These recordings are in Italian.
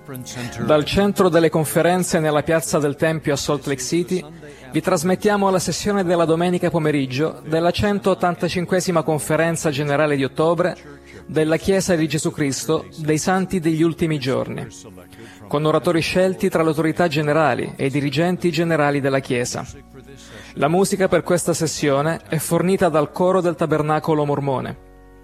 Dal centro delle conferenze nella piazza del Tempio a Salt Lake City vi trasmettiamo la sessione della domenica pomeriggio della 185esima conferenza generale di ottobre della Chiesa di Gesù Cristo dei Santi degli Ultimi Giorni, con oratori scelti tra le autorità generali e i dirigenti generali della Chiesa. La musica per questa sessione è fornita dal coro del Tabernacolo Mormone.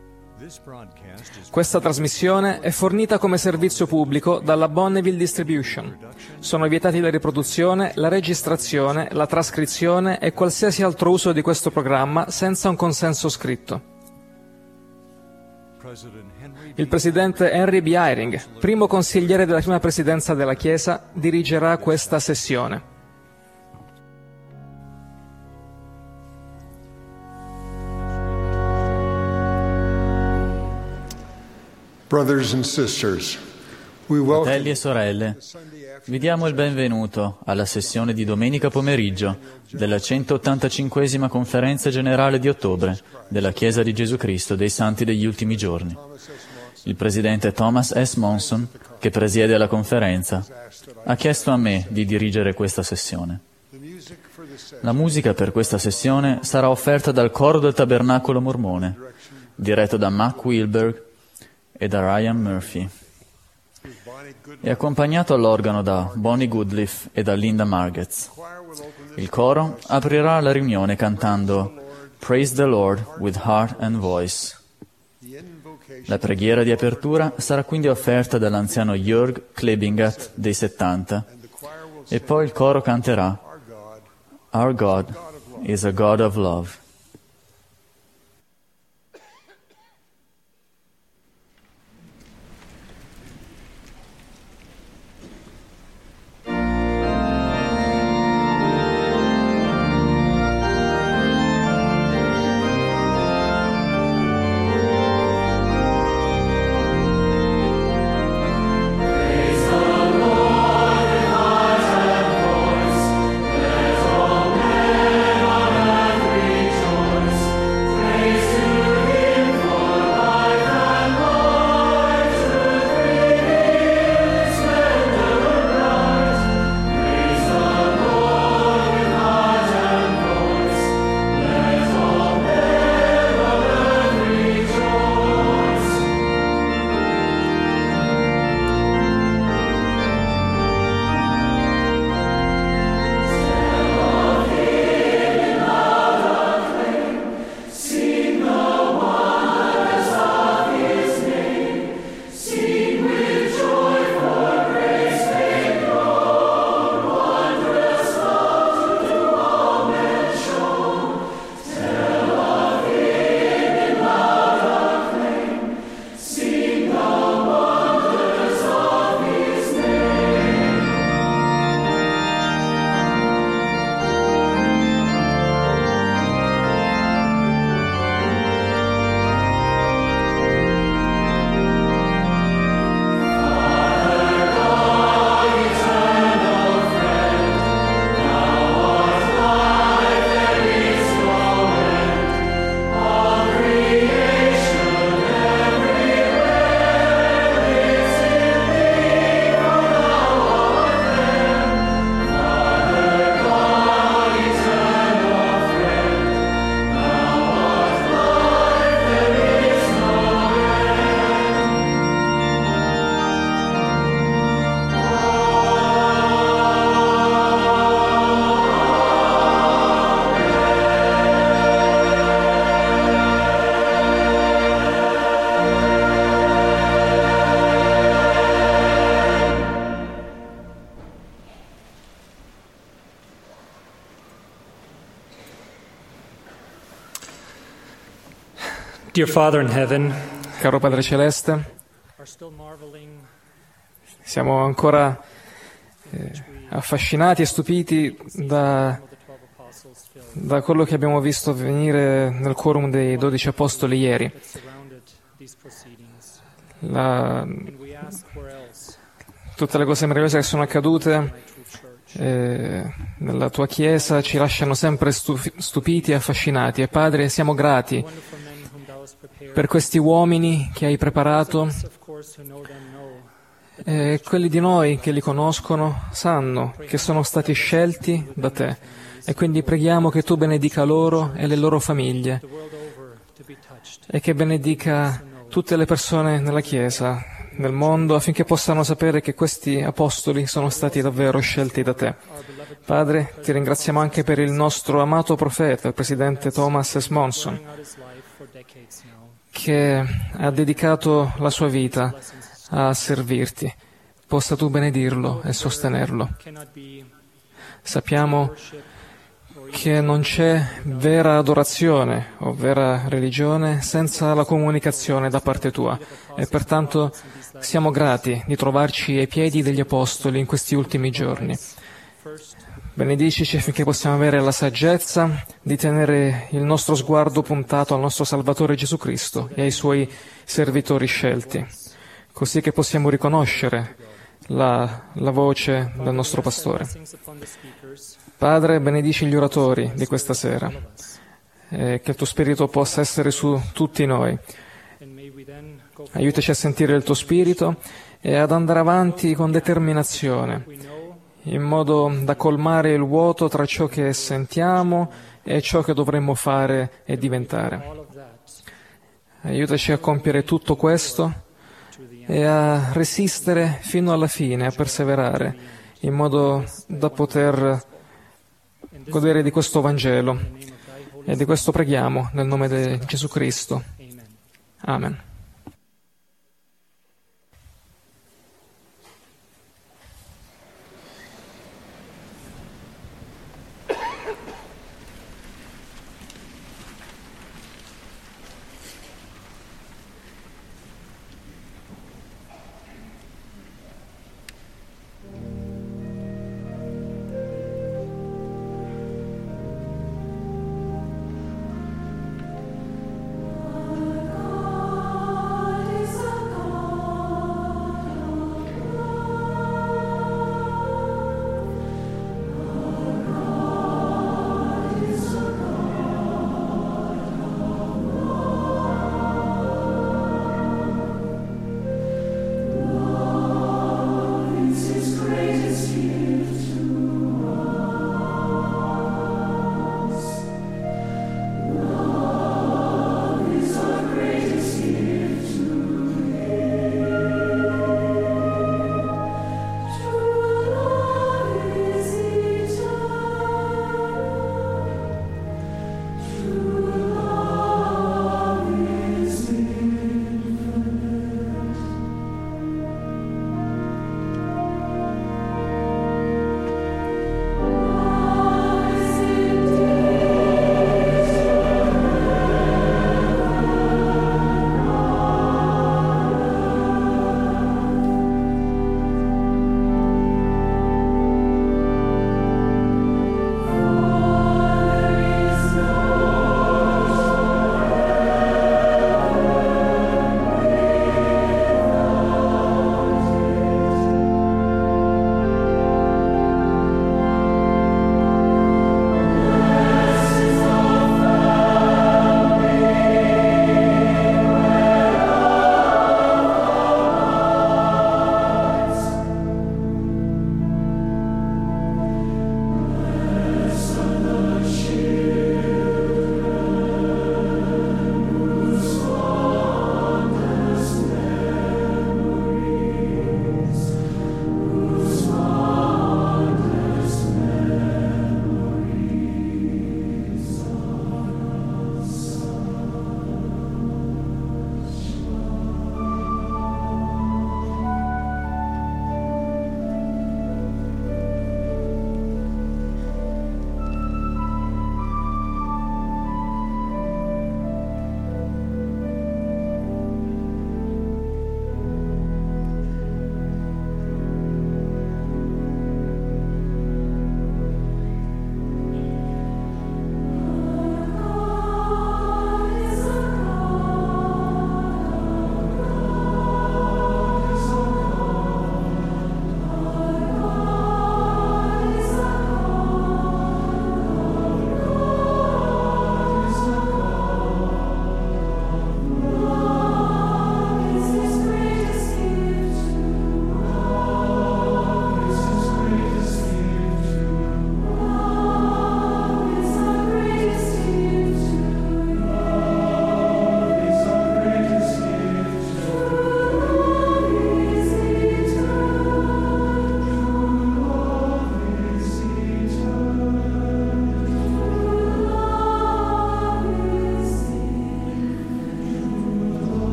Questa trasmissione è fornita come servizio pubblico dalla Bonneville Distribution. Sono vietati la riproduzione, la registrazione, la trascrizione e qualsiasi altro uso di questo programma senza un consenso scritto. Il presidente Henry B. Eyring, primo consigliere della prima presidenza della Chiesa, dirigerà questa sessione. Fratelli e sorelle, vi diamo il benvenuto alla sessione di domenica pomeriggio della 185esima conferenza generale di ottobre della Chiesa di Gesù Cristo dei Santi degli Ultimi Giorni. Il presidente Thomas S. Monson, che presiede la conferenza, ha chiesto a me di dirigere questa sessione. La musica per questa sessione sarà offerta dal coro del Tabernacolo Mormone, diretto da Mac Wilberg e da Ryan Murphy. È accompagnato all'organo da Bonnie Goodliff e da Linda Margetts. Il coro aprirà la riunione cantando Praise the Lord with Heart and Voice. La preghiera di apertura sarà quindi offerta dall'anziano Jörg Klebingat dei 70 e poi il coro canterà Our God is a God of Love. Dear Father in heaven, caro Padre Celeste, siamo ancora affascinati e stupiti da quello che abbiamo visto avvenire nel quorum dei 12 Apostoli ieri. Tutte le cose meravigliose che sono accadute nella tua Chiesa ci lasciano sempre stupiti e affascinati. E Padre, siamo grati per questi uomini che hai preparato E quelli di noi che li conoscono sanno che sono stati scelti da te, e quindi preghiamo che tu benedica loro e le loro famiglie e che benedica tutte le persone nella Chiesa, nel mondo, affinché possano sapere che questi apostoli sono stati davvero scelti da te. Padre, ti ringraziamo anche per il nostro amato profeta, il presidente Thomas S. Monson, che ha dedicato la sua vita a servirti. Possa tu benedirlo e sostenerlo. Sappiamo che non c'è vera adorazione o vera religione senza la comunicazione da parte tua, e pertanto siamo grati di trovarci ai piedi degli apostoli in questi ultimi giorni. Benedicici affinché possiamo avere la saggezza di tenere il nostro sguardo puntato al nostro Salvatore Gesù Cristo e ai Suoi servitori scelti, così che possiamo riconoscere la voce del nostro Pastore. Padre, benedici gli oratori di questa sera, che il tuo Spirito possa essere su tutti noi. Aiutaci a sentire il tuo Spirito e ad andare avanti con determinazione, in modo da colmare il vuoto tra ciò che sentiamo e ciò che dovremmo fare e diventare. Aiutaci a compiere tutto questo e a resistere fino alla fine, a perseverare, in modo da poter godere di questo Vangelo. E di questo preghiamo nel nome di Gesù Cristo. Amen.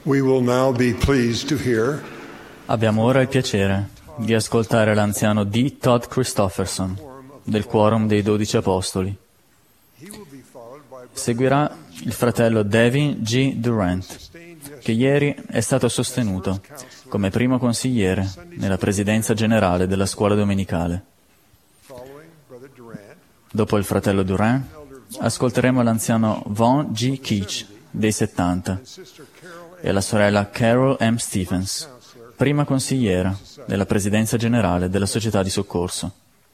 We will now be pleased to hear Abbiamo ora il piacere di ascoltare l'anziano D. Todd Christofferson del Quorum dei 12 Apostoli. Seguirà il fratello Devin G. Durant, che ieri è stato sostenuto come primo consigliere nella presidenza generale della scuola domenicale. Dopo il fratello Durant, ascolteremo l'anziano Von G. Keach, dei 70, e la sorella Carol M. Stephens, prima consigliera della presidenza generale della società di soccorso.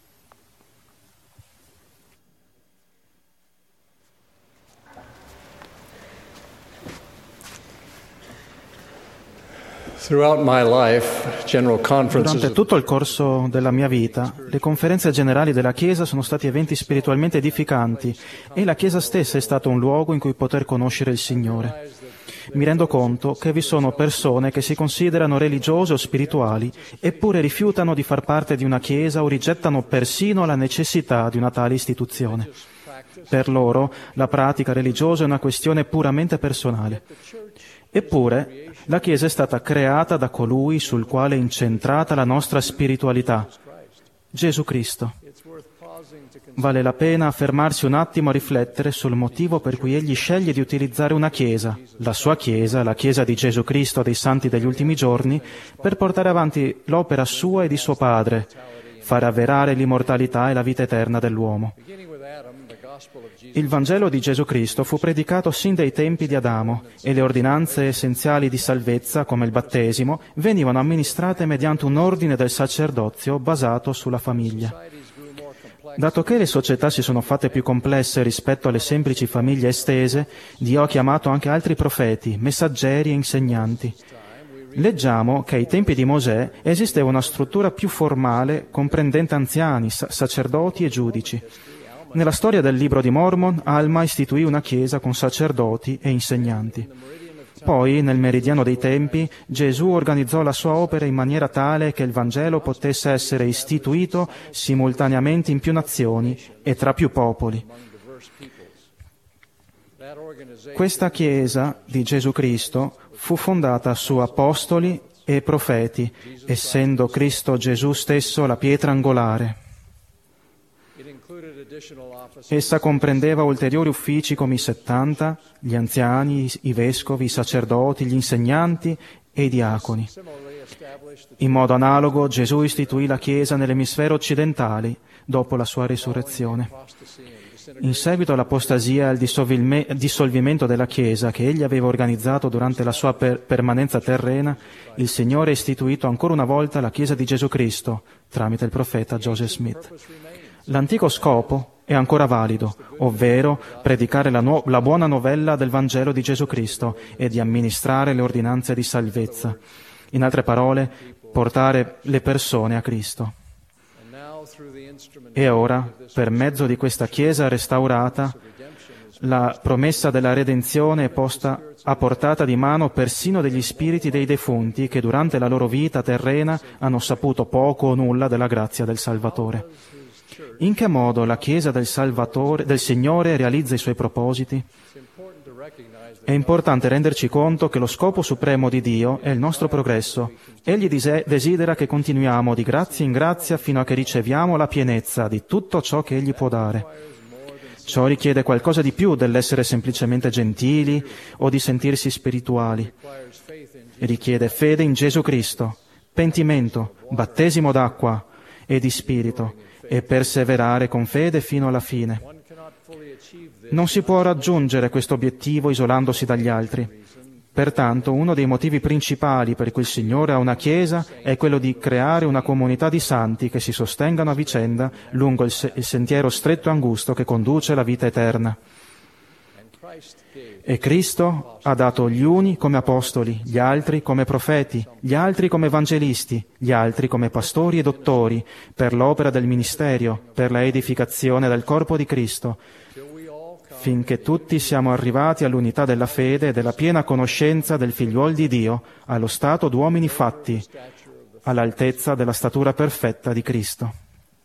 Durante tutto il corso della mia vita, le conferenze generali della Chiesa sono stati eventi spiritualmente edificanti e la Chiesa stessa è stato un luogo in cui poter conoscere il Signore. Mi rendo conto che vi sono persone che si considerano religiose o spirituali, eppure rifiutano di far parte di una Chiesa o rigettano persino la necessità di una tale istituzione. Per loro, la pratica religiosa è una questione puramente personale. Eppure, la Chiesa è stata creata da colui sul quale è incentrata la nostra spiritualità, Gesù Cristo. Vale la pena fermarsi un attimo a riflettere sul motivo per cui Egli sceglie di utilizzare una Chiesa, la sua Chiesa, la Chiesa di Gesù Cristo dei Santi degli ultimi giorni, per portare avanti l'opera sua e di suo Padre, fare avverare l'immortalità e la vita eterna dell'uomo. Il Vangelo di Gesù Cristo fu predicato sin dai tempi di Adamo e le ordinanze essenziali di salvezza, come il battesimo, venivano amministrate mediante un ordine del sacerdozio basato sulla famiglia. Dato che le società si sono fatte più complesse rispetto alle semplici famiglie estese, Dio ha chiamato anche altri profeti, messaggeri e insegnanti. Leggiamo che ai tempi di Mosè esisteva una struttura più formale comprendente anziani, sacerdoti e giudici. Nella storia del libro di Mormon, Alma istituì una chiesa con sacerdoti e insegnanti. Poi, nel meridiano dei tempi, Gesù organizzò la sua opera in maniera tale che il Vangelo potesse essere istituito simultaneamente in più nazioni e tra più popoli. Questa Chiesa di Gesù Cristo fu fondata su apostoli e profeti, essendo Cristo Gesù stesso la pietra angolare. Essa comprendeva ulteriori uffici come i 70, gli anziani, i vescovi, i sacerdoti, gli insegnanti e i diaconi. In modo analogo, Gesù istituì la Chiesa nell'emisfero occidentale dopo la sua risurrezione. In seguito all'apostasia e al dissolvimento della Chiesa che egli aveva organizzato durante la sua permanenza terrena, il Signore ha istituito ancora una volta la Chiesa di Gesù Cristo tramite il profeta Joseph Smith. L'antico scopo è ancora valido, ovvero predicare la buona novella del Vangelo di Gesù Cristo e di amministrare le ordinanze di salvezza. In altre parole, portare le persone a Cristo. E ora, per mezzo di questa Chiesa restaurata, la promessa della redenzione è posta a portata di mano persino degli spiriti dei defunti che durante la loro vita terrena hanno saputo poco o nulla della grazia del Salvatore. In che modo la Chiesa del Signore realizza i suoi propositi? È importante renderci conto che lo scopo supremo di Dio è il nostro progresso. Egli desidera che continuiamo di grazia in grazia fino a che riceviamo la pienezza di tutto ciò che Egli può dare. Ciò richiede qualcosa di più dell'essere semplicemente gentili o di sentirsi spirituali. Richiede fede in Gesù Cristo, pentimento, battesimo d'acqua e di spirito, e perseverare con fede fino alla fine. Non si può raggiungere questo obiettivo isolandosi dagli altri. Pertanto, uno dei motivi principali per cui il Signore ha una Chiesa è quello di creare una comunità di santi che si sostengano a vicenda lungo il sentiero stretto e angusto che conduce alla vita eterna. E Cristo ha dato gli uni come apostoli, gli altri come profeti, gli altri come evangelisti, gli altri come pastori e dottori, per l'opera del ministero, per la edificazione del corpo di Cristo, finché tutti siamo arrivati all'unità della fede e della piena conoscenza del Figliuol di Dio, allo stato d'uomini fatti, all'altezza della statura perfetta di Cristo.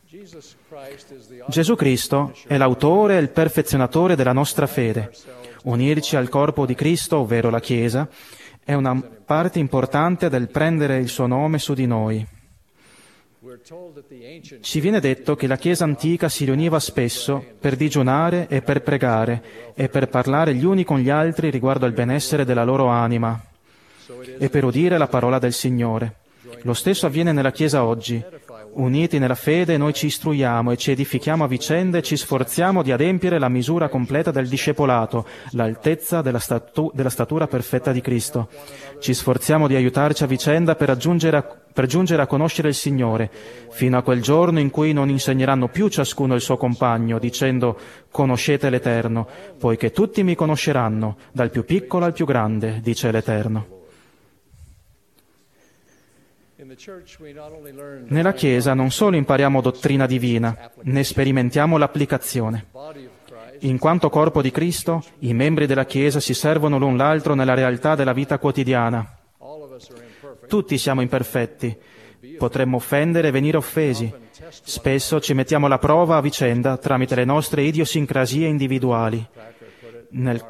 Gesù Cristo è l'autore e il perfezionatore della nostra fede. Unirci al corpo di Cristo, ovvero la Chiesa, è una parte importante del prendere il suo nome su di noi. Ci viene detto che la Chiesa antica si riuniva spesso per digiunare e per pregare e per parlare gli uni con gli altri riguardo al benessere della loro anima e per udire la parola del Signore. Lo stesso avviene nella Chiesa oggi. Uniti nella fede noi ci istruiamo e ci edifichiamo a vicenda e ci sforziamo di adempiere la misura completa del discepolato, l'altezza della statura perfetta di Cristo. Ci sforziamo di aiutarci a vicenda per giungere a conoscere il Signore, fino a quel giorno in cui non insegneranno più ciascuno il suo compagno, dicendo «Conoscete l'Eterno», poiché tutti mi conosceranno, dal più piccolo al più grande, dice l'Eterno. Nella Chiesa non solo impariamo dottrina divina, ne sperimentiamo l'applicazione. In quanto corpo di Cristo, i membri della Chiesa si servono l'un l'altro nella realtà della vita quotidiana. Tutti siamo imperfetti, potremmo offendere e venire offesi. Spesso ci mettiamo alla prova a vicenda tramite le nostre idiosincrasie individuali. Nel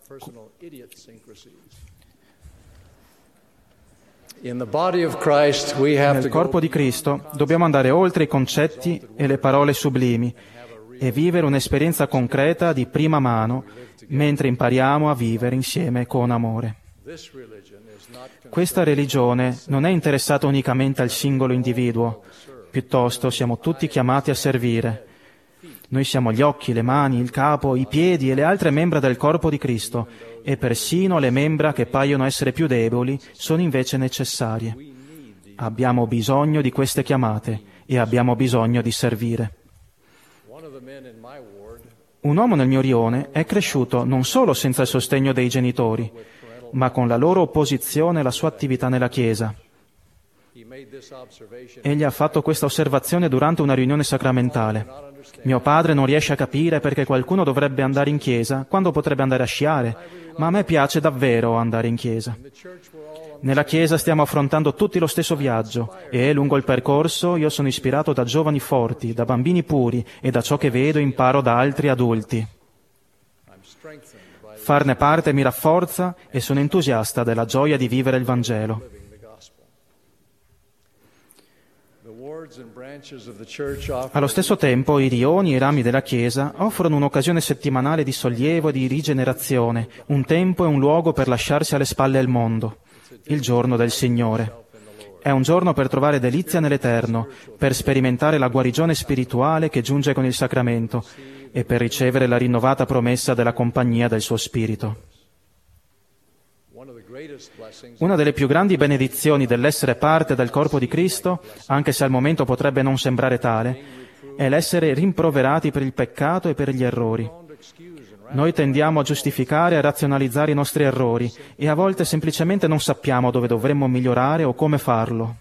corpo di Cristo dobbiamo andare oltre i concetti e le parole sublimi e vivere un'esperienza concreta di prima mano mentre impariamo a vivere insieme con amore. Questa religione non è interessata unicamente al singolo individuo, piuttosto siamo tutti chiamati a servire. Noi siamo gli occhi, le mani, il capo, i piedi e le altre membra del corpo di Cristo, e persino le membra che paiono essere più deboli sono invece necessarie. Abbiamo bisogno di queste chiamate e abbiamo bisogno di servire. Un uomo nel mio rione è cresciuto non solo senza il sostegno dei genitori, ma con la loro opposizione alla sua attività nella Chiesa. Egli ha fatto questa osservazione durante una riunione sacramentale. Mio padre non riesce a capire perché qualcuno dovrebbe andare in chiesa quando potrebbe andare a sciare, ma a me piace davvero andare in chiesa. Nella chiesa stiamo affrontando tutti lo stesso viaggio e lungo il percorso io sono ispirato da giovani forti, da bambini puri e da ciò che vedo imparo da altri adulti. Farne parte mi rafforza e sono entusiasta della gioia di vivere il Vangelo. Allo stesso tempo, i rioni e i rami della Chiesa offrono un'occasione settimanale di sollievo e di rigenerazione, un tempo e un luogo per lasciarsi alle spalle il mondo, il giorno del Signore. È un giorno per trovare delizia nell'Eterno, per sperimentare la guarigione spirituale che giunge con il sacramento e per ricevere la rinnovata promessa della compagnia del suo Spirito. Una delle più grandi benedizioni dell'essere parte del corpo di Cristo, anche se al momento potrebbe non sembrare tale, è l'essere rimproverati per il peccato e per gli errori. Noi tendiamo a giustificare e a razionalizzare i nostri errori e a volte semplicemente non sappiamo dove dovremmo migliorare o come farlo.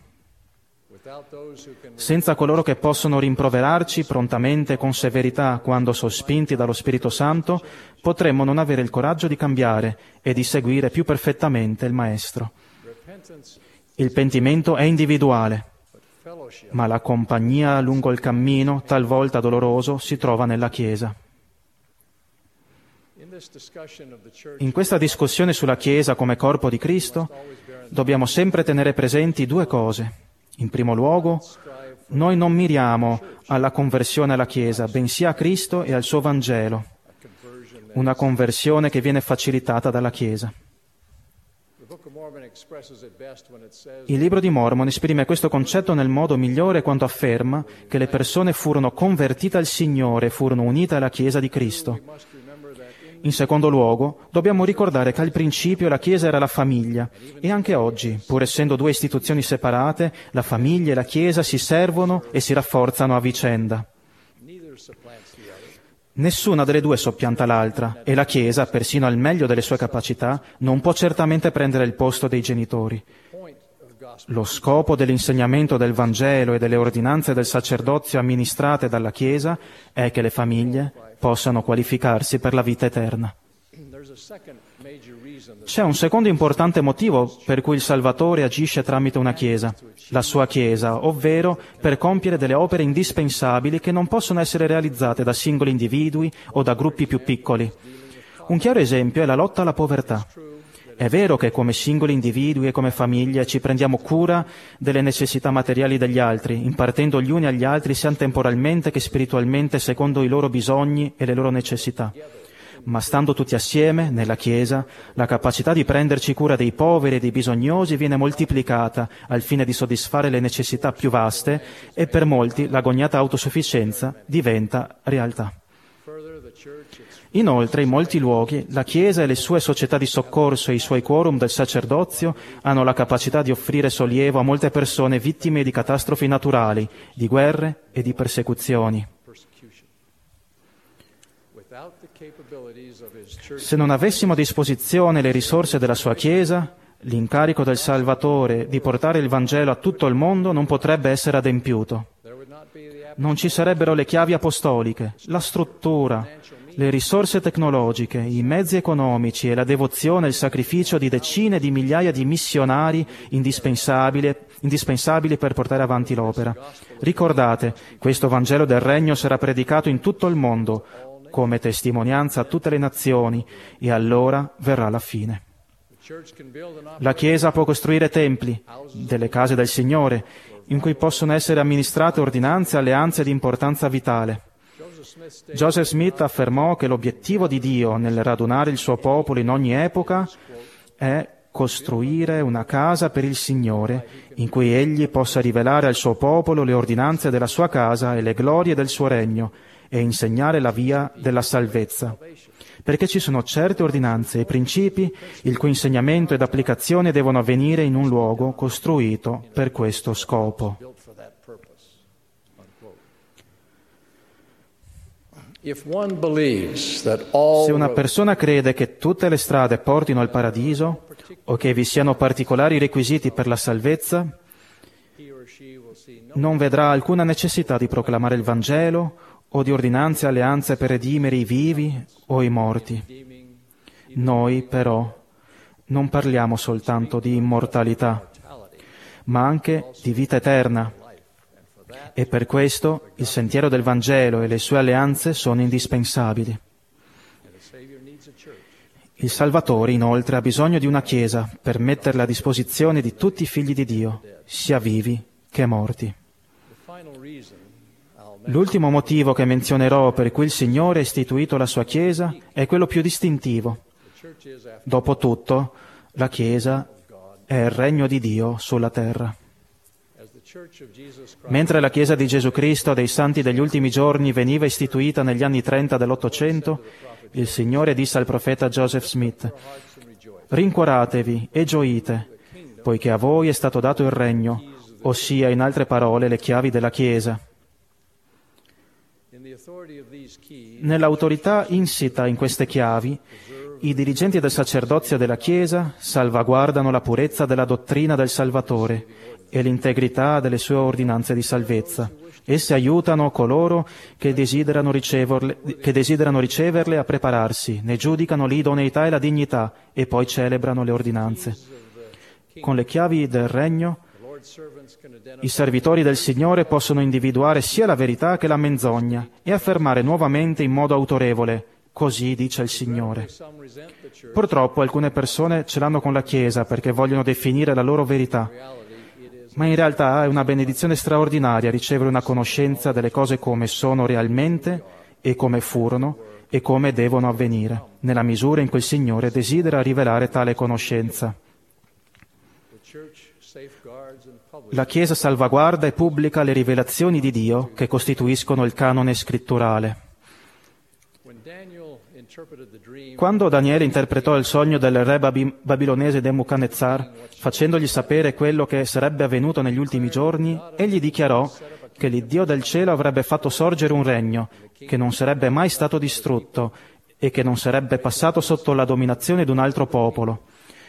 Senza coloro che possono rimproverarci prontamente e con severità quando sospinti dallo Spirito Santo, potremmo non avere il coraggio di cambiare e di seguire più perfettamente il Maestro. Il pentimento è individuale, ma la compagnia lungo il cammino, talvolta doloroso, si trova nella Chiesa. In questa discussione sulla Chiesa come corpo di Cristo, dobbiamo sempre tenere presenti due cose. In primo luogo, noi non miriamo alla conversione alla Chiesa, bensì a Cristo e al suo Vangelo, una conversione che viene facilitata dalla Chiesa. Il Libro di Mormon esprime questo concetto nel modo migliore quando afferma che le persone furono convertite al Signore e furono unite alla Chiesa di Cristo. In secondo luogo, dobbiamo ricordare che al principio la Chiesa era la famiglia e anche oggi, pur essendo due istituzioni separate, la famiglia e la Chiesa si servono e si rafforzano a vicenda. Nessuna delle due soppianta l'altra e la Chiesa, persino al meglio delle sue capacità, non può certamente prendere il posto dei genitori. Lo scopo dell'insegnamento del Vangelo e delle ordinanze del sacerdozio amministrate dalla Chiesa è che le famiglie possano qualificarsi per la vita eterna. C'è un secondo importante motivo per cui il Salvatore agisce tramite una Chiesa, la sua Chiesa, ovvero per compiere delle opere indispensabili che non possono essere realizzate da singoli individui o da gruppi più piccoli. Un chiaro esempio è la lotta alla povertà. È vero che come singoli individui e come famiglie ci prendiamo cura delle necessità materiali degli altri, impartendo gli uni agli altri sia temporalmente che spiritualmente secondo i loro bisogni e le loro necessità. Ma stando tutti assieme, nella Chiesa, la capacità di prenderci cura dei poveri e dei bisognosi viene moltiplicata al fine di soddisfare le necessità più vaste e per molti l'agognata autosufficienza diventa realtà. Inoltre, in molti luoghi, la Chiesa e le sue società di soccorso e i suoi quorum del sacerdozio hanno la capacità di offrire sollievo a molte persone vittime di catastrofi naturali, di guerre e di persecuzioni. Se non avessimo a disposizione le risorse della sua Chiesa, l'incarico del Salvatore di portare il Vangelo a tutto il mondo non potrebbe essere adempiuto. Non ci sarebbero le chiavi apostoliche, la struttura, le risorse tecnologiche, i mezzi economici e la devozione e il sacrificio di decine di migliaia di missionari indispensabili per portare avanti l'opera. Ricordate, questo Vangelo del Regno sarà predicato in tutto il mondo, come testimonianza a tutte le nazioni, e allora verrà la fine. La Chiesa può costruire templi, delle case del Signore, in cui possono essere amministrate ordinanze e alleanze di importanza vitale. Joseph Smith affermò che l'obiettivo di Dio nel radunare il suo popolo in ogni epoca è costruire una casa per il Signore in cui Egli possa rivelare al suo popolo le ordinanze della sua casa e le glorie del suo regno e insegnare la via della salvezza. Perché ci sono certe ordinanze e principi il cui insegnamento ed applicazione devono avvenire in un luogo costruito per questo scopo. Se una persona crede che tutte le strade portino al paradiso o che vi siano particolari requisiti per la salvezza, non vedrà alcuna necessità di proclamare il Vangelo o di ordinanze e alleanze per redimere i vivi o i morti. Noi, però, non parliamo soltanto di immortalità, ma anche di vita eterna. E per questo il sentiero del Vangelo e le sue alleanze sono indispensabili. Il Salvatore, inoltre, ha bisogno di una Chiesa per metterla a disposizione di tutti i figli di Dio, sia vivi che morti. L'ultimo motivo che menzionerò per cui il Signore ha istituito la sua Chiesa è quello più distintivo. Dopotutto, la Chiesa è il regno di Dio sulla terra. Mentre la Chiesa di Gesù Cristo dei Santi degli ultimi giorni veniva istituita negli anni 30 dell'Ottocento, il Signore disse al profeta Joseph Smith: «Rincuoratevi e gioite, poiché a voi è stato dato il regno, ossia, in altre parole, le chiavi della Chiesa». Nell'autorità insita in queste chiavi, i dirigenti del sacerdozio della Chiesa salvaguardano la purezza della dottrina del Salvatore e l'integrità delle sue ordinanze di salvezza. Esse aiutano coloro che desiderano riceverle a prepararsi, ne giudicano l'idoneità e la dignità e poi celebrano le ordinanze. Con le chiavi del regno, i servitori del Signore possono individuare sia la verità che la menzogna e affermare nuovamente in modo autorevole: «Così dice il Signore». Purtroppo alcune persone ce l'hanno con la Chiesa perché vogliono definire la loro verità. Ma in realtà è una benedizione straordinaria ricevere una conoscenza delle cose come sono realmente e come furono e come devono avvenire, nella misura in cui il Signore desidera rivelare tale conoscenza. La Chiesa salvaguarda e pubblica le rivelazioni di Dio che costituiscono il canone scritturale. Quando Daniele interpretò il sogno del re babilonese Nebuchadnezzar, facendogli sapere quello che sarebbe avvenuto negli ultimi giorni, egli dichiarò che l'Iddio del cielo avrebbe fatto sorgere un regno che non sarebbe mai stato distrutto e che non sarebbe passato sotto la dominazione di un altro popolo.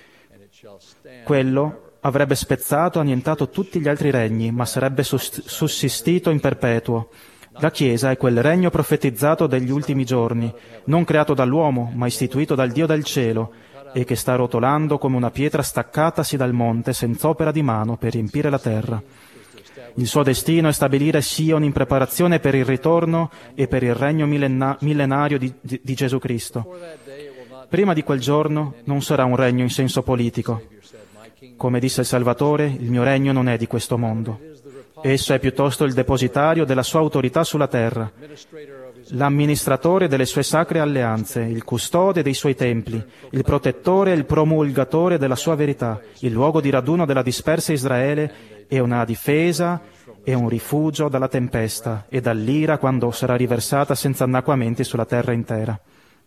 Quello avrebbe spezzato e annientato tutti gli altri regni, ma sarebbe sussistito in perpetuo. La Chiesa è quel regno profetizzato degli ultimi giorni, non creato dall'uomo, ma istituito dal Dio del cielo, e che sta rotolando come una pietra staccatasi dal monte senza opera di mano per riempire la terra. Il suo destino è stabilire Sion in preparazione per il ritorno e per il regno millenario di Gesù Cristo. Prima di quel giorno non sarà un regno in senso politico. Come disse il Salvatore, il mio regno non è di questo mondo. Esso è piuttosto il depositario della sua autorità sulla terra, l'amministratore delle sue sacre alleanze, il custode dei suoi templi, il protettore e il promulgatore della sua verità, il luogo di raduno della dispersa Israele e una difesa e un rifugio dalla tempesta e dall'ira quando sarà riversata senza annacquamenti sulla terra intera.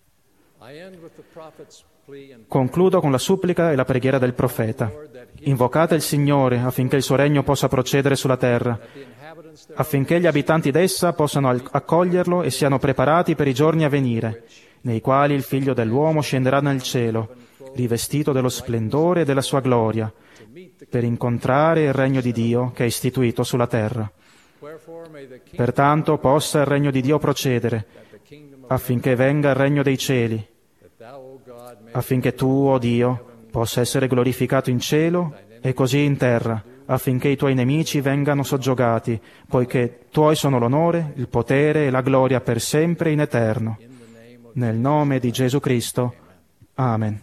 Concludo con la supplica e la preghiera del profeta. Invocate il Signore affinché il suo regno possa procedere sulla terra, affinché gli abitanti d'essa possano accoglierlo e siano preparati per i giorni a venire, nei quali il Figlio dell'uomo scenderà nel cielo, rivestito dello splendore e della sua gloria, per incontrare il regno di Dio che è istituito sulla terra. Pertanto possa il regno di Dio procedere, affinché venga il regno dei cieli, affinché tu, o Dio, possa essere glorificato in cielo e così in terra, affinché i tuoi nemici vengano soggiogati, poiché tuoi sono l'onore, il potere e la gloria per sempre in eterno. Nel nome di Gesù Cristo. Amen.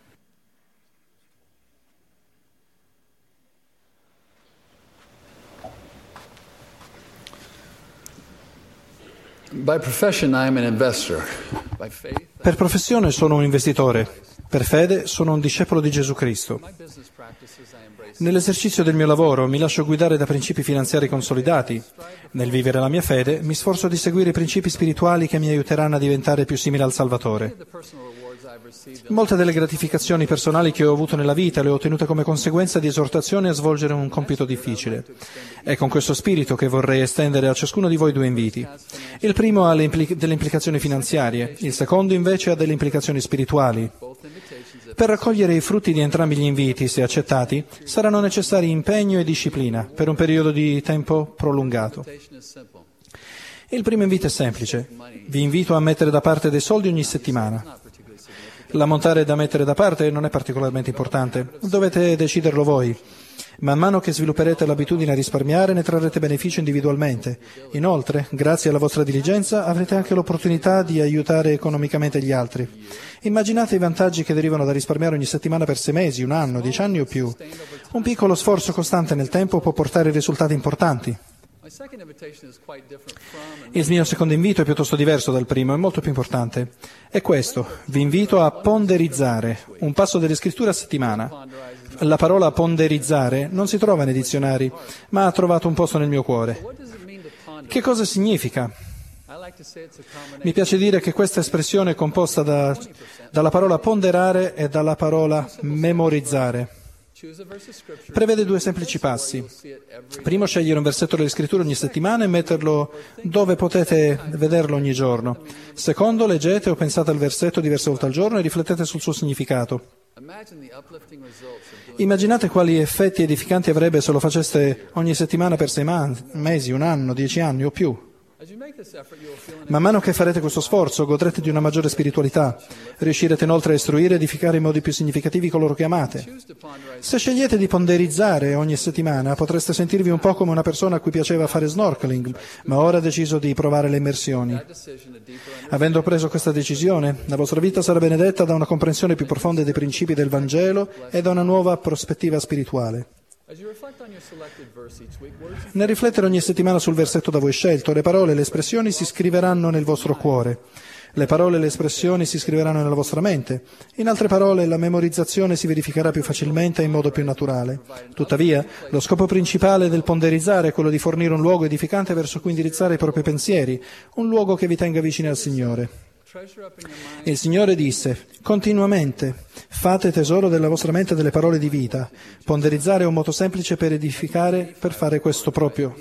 Per professione sono un investitore, per fede sono un discepolo di Gesù Cristo. Nell'esercizio del mio lavoro mi lascio guidare da principi finanziari consolidati. Nel vivere la mia fede mi sforzo di seguire i principi spirituali che mi aiuteranno a diventare più simile al Salvatore. Molte delle gratificazioni personali che ho avuto nella vita le ho ottenute come conseguenza di esortazione a svolgere un compito difficile. È con questo spirito che vorrei estendere a ciascuno di voi 2 inviti. Il primo ha delle implicazioni finanziarie, il secondo invece ha delle implicazioni spirituali. Per raccogliere i frutti di entrambi gli inviti, se accettati, saranno necessari impegno e disciplina per un periodo di tempo prolungato. Il primo invito è semplice. Vi invito a mettere da parte dei soldi ogni settimana. L'ammontare da mettere da parte non è particolarmente importante, dovete deciderlo voi. Man mano che svilupperete l'abitudine a risparmiare, ne trarrete beneficio individualmente. Inoltre, grazie alla vostra diligenza, avrete anche l'opportunità di aiutare economicamente gli altri. Immaginate i vantaggi che derivano da risparmiare ogni settimana per 6 mesi, 1 anno, 10 anni o più. Un piccolo sforzo costante nel tempo può portare risultati importanti. Il mio secondo invito è piuttosto diverso dal primo, è molto più importante. È questo, vi invito a ponderizzare un passo delle scritture a settimana. La parola ponderizzare non si trova nei dizionari, ma ha trovato un posto nel mio cuore. Che cosa significa? Mi piace dire che questa espressione è composta dalla parola ponderare e dalla parola memorizzare. Prevede 2 semplici passi. Primo, scegliere un versetto delle scritture ogni settimana e metterlo dove potete vederlo ogni giorno. Secondo, leggete o pensate al versetto diverse volte al giorno e riflettete sul suo significato. Immaginate quali effetti edificanti avrebbe se lo faceste ogni settimana per 6 mesi, 1 anno, 10 anni o più. Man mano che farete questo sforzo godrete di una maggiore spiritualità. Riuscirete inoltre a istruire e edificare in modi più significativi coloro che amate. Se scegliete di ponderizzare ogni settimana potreste sentirvi un po' come una persona a cui piaceva fare snorkeling, ma ora ha deciso di provare le immersioni. Avendo preso questa decisione, la vostra vita sarà benedetta da una comprensione più profonda dei principi del Vangelo e da una nuova prospettiva spirituale. Nel riflettere ogni settimana sul versetto da voi scelto, le parole e le espressioni si scriveranno nel vostro cuore. Le parole e le espressioni si scriveranno nella vostra mente. In altre parole, la memorizzazione si verificherà più facilmente e in modo più naturale. Tuttavia, lo scopo principale del ponderizzare è quello di fornire un luogo edificante verso cui indirizzare i propri pensieri, un luogo che vi tenga vicini al Signore. Il Signore disse: continuamente fate tesoro della vostra mente delle parole di vita. Ponderizzare è un modo semplice per edificare, per fare questo proprio.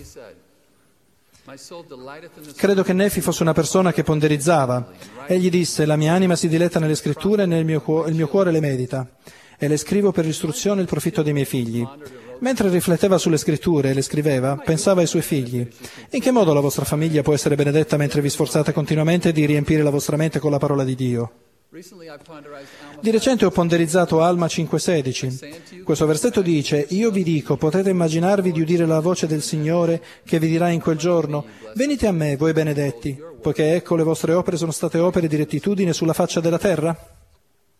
Credo che Nefi fosse una persona che ponderizzava. Egli disse: la mia anima si diletta nelle scritture e il mio cuore le medita, e le scrivo per l'istruzione e il profitto dei miei figli. Mentre rifletteva sulle scritture e le scriveva, pensava ai suoi figli. In che modo la vostra famiglia può essere benedetta mentre vi sforzate continuamente di riempire la vostra mente con la parola di Dio? Di recente ho ponderizzato Alma 5,16. Questo versetto dice: io vi dico, potete immaginarvi di udire la voce del Signore che vi dirà in quel giorno: venite a me, voi benedetti, poiché ecco le vostre opere sono state opere di rettitudine sulla faccia della terra?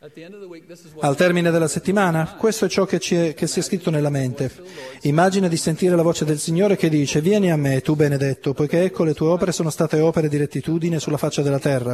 Al termine della settimana, questo è ciò che si è scritto nella mente. Immagina di sentire la voce del Signore che dice: «Vieni a me, tu benedetto, poiché ecco le tue opere sono state opere di rettitudine sulla faccia della terra».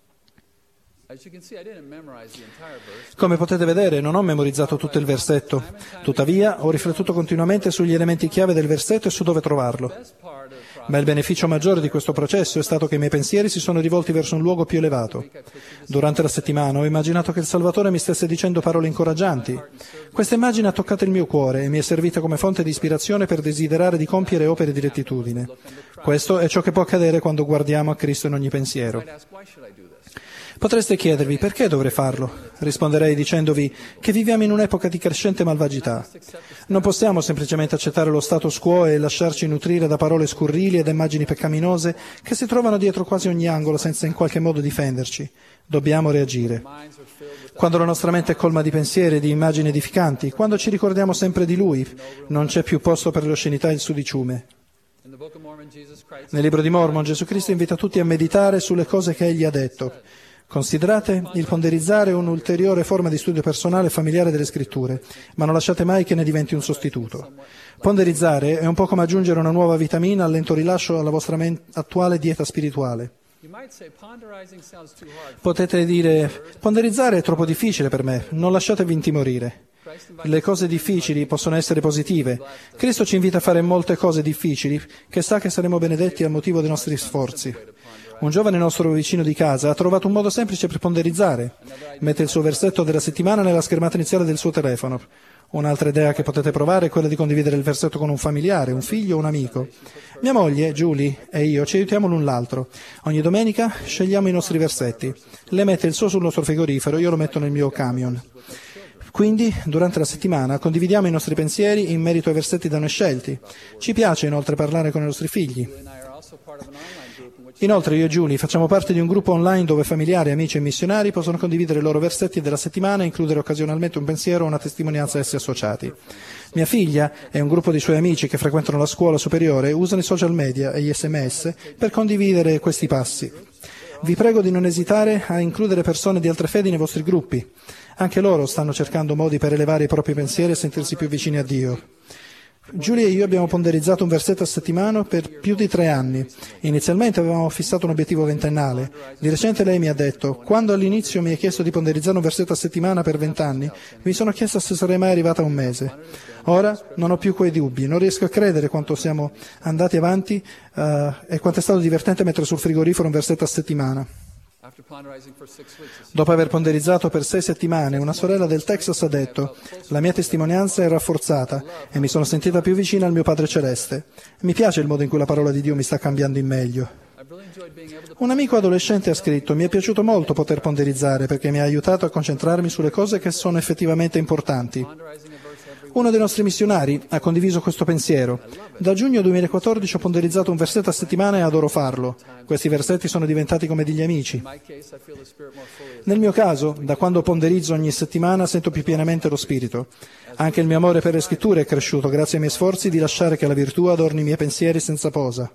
Come potete vedere, non ho memorizzato tutto il versetto. Tuttavia, ho riflettuto continuamente sugli elementi chiave del versetto e su dove trovarlo. Ma il beneficio maggiore di questo processo è stato che i miei pensieri si sono rivolti verso un luogo più elevato. Durante la settimana ho immaginato che il Salvatore mi stesse dicendo parole incoraggianti. Questa immagine ha toccato il mio cuore e mi è servita come fonte di ispirazione per desiderare di compiere opere di rettitudine. Questo è ciò che può accadere quando guardiamo a Cristo in ogni pensiero. Potreste chiedervi perché dovrei farlo? Risponderei dicendovi che viviamo in un'epoca di crescente malvagità. Non possiamo semplicemente accettare lo status quo e lasciarci nutrire da parole scurrili ed immagini peccaminose che si trovano dietro quasi ogni angolo senza in qualche modo difenderci. Dobbiamo reagire. Quando la nostra mente è colma di pensieri e di immagini edificanti, quando ci ricordiamo sempre di Lui, non c'è più posto per le oscenità e il sudiciume. Nel libro di Mormon, Gesù Cristo invita tutti a meditare sulle cose che Egli ha detto. Considerate il ponderizzare un'ulteriore forma di studio personale e familiare delle Scritture, ma non lasciate mai che ne diventi un sostituto. Ponderizzare è un po' come aggiungere una nuova vitamina al lento rilascio alla vostra attuale dieta spirituale. Potete dire: ponderizzare è troppo difficile per me, non lasciatevi intimorire. Le cose difficili possono essere positive. Cristo ci invita a fare molte cose difficili, che sa che saremo benedetti al motivo dei nostri sforzi. Un giovane nostro vicino di casa ha trovato un modo semplice per ponderizzare. Mette il suo versetto della settimana nella schermata iniziale del suo telefono. Un'altra idea che potete provare è quella di condividere il versetto con un familiare, un figlio o un amico. Mia moglie, Julie, e io ci aiutiamo l'un l'altro. Ogni domenica scegliamo i nostri versetti. Lei mette il suo sul nostro frigorifero, io lo metto nel mio camion. Quindi, durante la settimana, condividiamo i nostri pensieri in merito ai versetti da noi scelti. Ci piace inoltre parlare con i nostri figli. Inoltre io e Julie facciamo parte di un gruppo online dove familiari, amici e missionari possono condividere i loro versetti della settimana e includere occasionalmente un pensiero o una testimonianza a essi associati. Mia figlia e un gruppo di suoi amici che frequentano la scuola superiore usano i social media e gli SMS per condividere questi passi. Vi prego di non esitare a includere persone di altre fedi nei vostri gruppi. Anche loro stanno cercando modi per elevare i propri pensieri e sentirsi più vicini a Dio. Giulia e io abbiamo ponderizzato un versetto a settimana per più di 3 anni. Inizialmente avevamo fissato un obiettivo ventennale. Di recente lei mi ha detto: quando all'inizio mi hai chiesto di ponderizzare un versetto a settimana per 20 anni, mi sono chiesta se sarei mai arrivata a 1 mese. Ora non ho più quei dubbi, non riesco a credere quanto siamo andati avanti e quanto è stato divertente mettere sul frigorifero un versetto a settimana. Dopo aver ponderizzato per 6 settimane, una sorella del Texas ha detto: la mia testimonianza è rafforzata e mi sono sentita più vicina al mio Padre Celeste. Mi piace il modo in cui la parola di Dio mi sta cambiando in meglio. Un amico adolescente ha scritto: mi è piaciuto molto poter ponderizzare perché mi ha aiutato a concentrarmi sulle cose che sono effettivamente importanti. Uno dei nostri missionari ha condiviso questo pensiero. Da giugno 2014 ho ponderizzato un versetto a settimana e adoro farlo. Questi versetti sono diventati come degli amici. Nel mio caso, da quando ponderizzo ogni settimana sento più pienamente lo Spirito. Anche il mio amore per le Scritture è cresciuto grazie ai miei sforzi di lasciare che la virtù adorni i miei pensieri senza posa.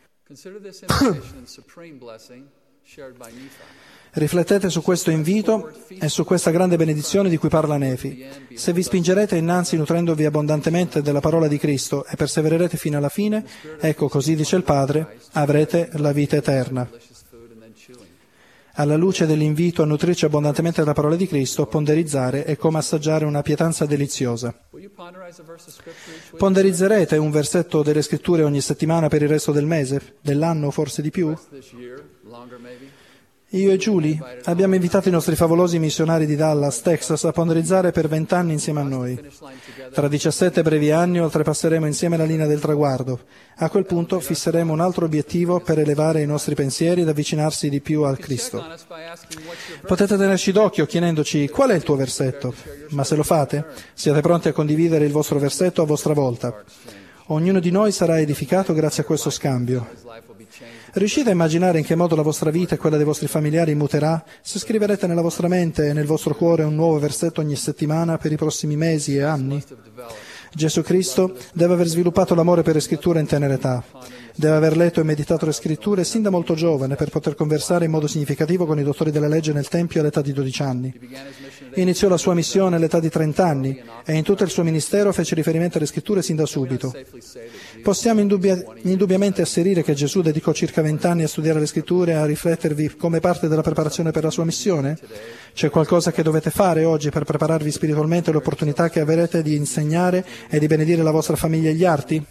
Riflettete su questo invito e su questa grande benedizione di cui parla Nefi. Se vi spingerete innanzi nutrendovi abbondantemente della parola di Cristo e persevererete fino alla fine, ecco, così dice il Padre, avrete la vita eterna. Alla luce dell'invito a nutrirci abbondantemente della parola di Cristo, ponderizzare è come assaggiare una pietanza deliziosa. Ponderizzerete un versetto delle Scritture ogni settimana per il resto del mese, dell'anno, forse di più? Io e Julie abbiamo invitato i nostri favolosi missionari di Dallas, Texas, a ponderizzare per 20 anni insieme a noi. Tra 17 brevi anni oltrepasseremo insieme la linea del traguardo. A quel punto fisseremo un altro obiettivo per elevare i nostri pensieri ed avvicinarsi di più al Cristo. Potete tenerci d'occhio chiedendoci: qual è il tuo versetto? Ma se lo fate, siate pronti a condividere il vostro versetto a vostra volta. Ognuno di noi sarà edificato grazie a questo scambio. Riuscite a immaginare in che modo la vostra vita e quella dei vostri familiari muterà se scriverete nella vostra mente e nel vostro cuore un nuovo versetto ogni settimana per i prossimi mesi e anni? Gesù Cristo deve aver sviluppato l'amore per le scritture in tenera età. Deve aver letto e meditato le scritture sin da molto giovane per poter conversare in modo significativo con i dottori della legge nel Tempio all'età di 12 anni. Iniziò la sua missione all'età di 30 anni e in tutto il suo ministero fece riferimento alle scritture sin da subito. Possiamo indubbiamente asserire che Gesù dedicò circa 20 anni a studiare le scritture e a riflettervi come parte della preparazione per la sua missione? C'è qualcosa che dovete fare oggi per prepararvi spiritualmente all'opportunità che avrete di insegnare e di benedire la vostra famiglia e gli altri?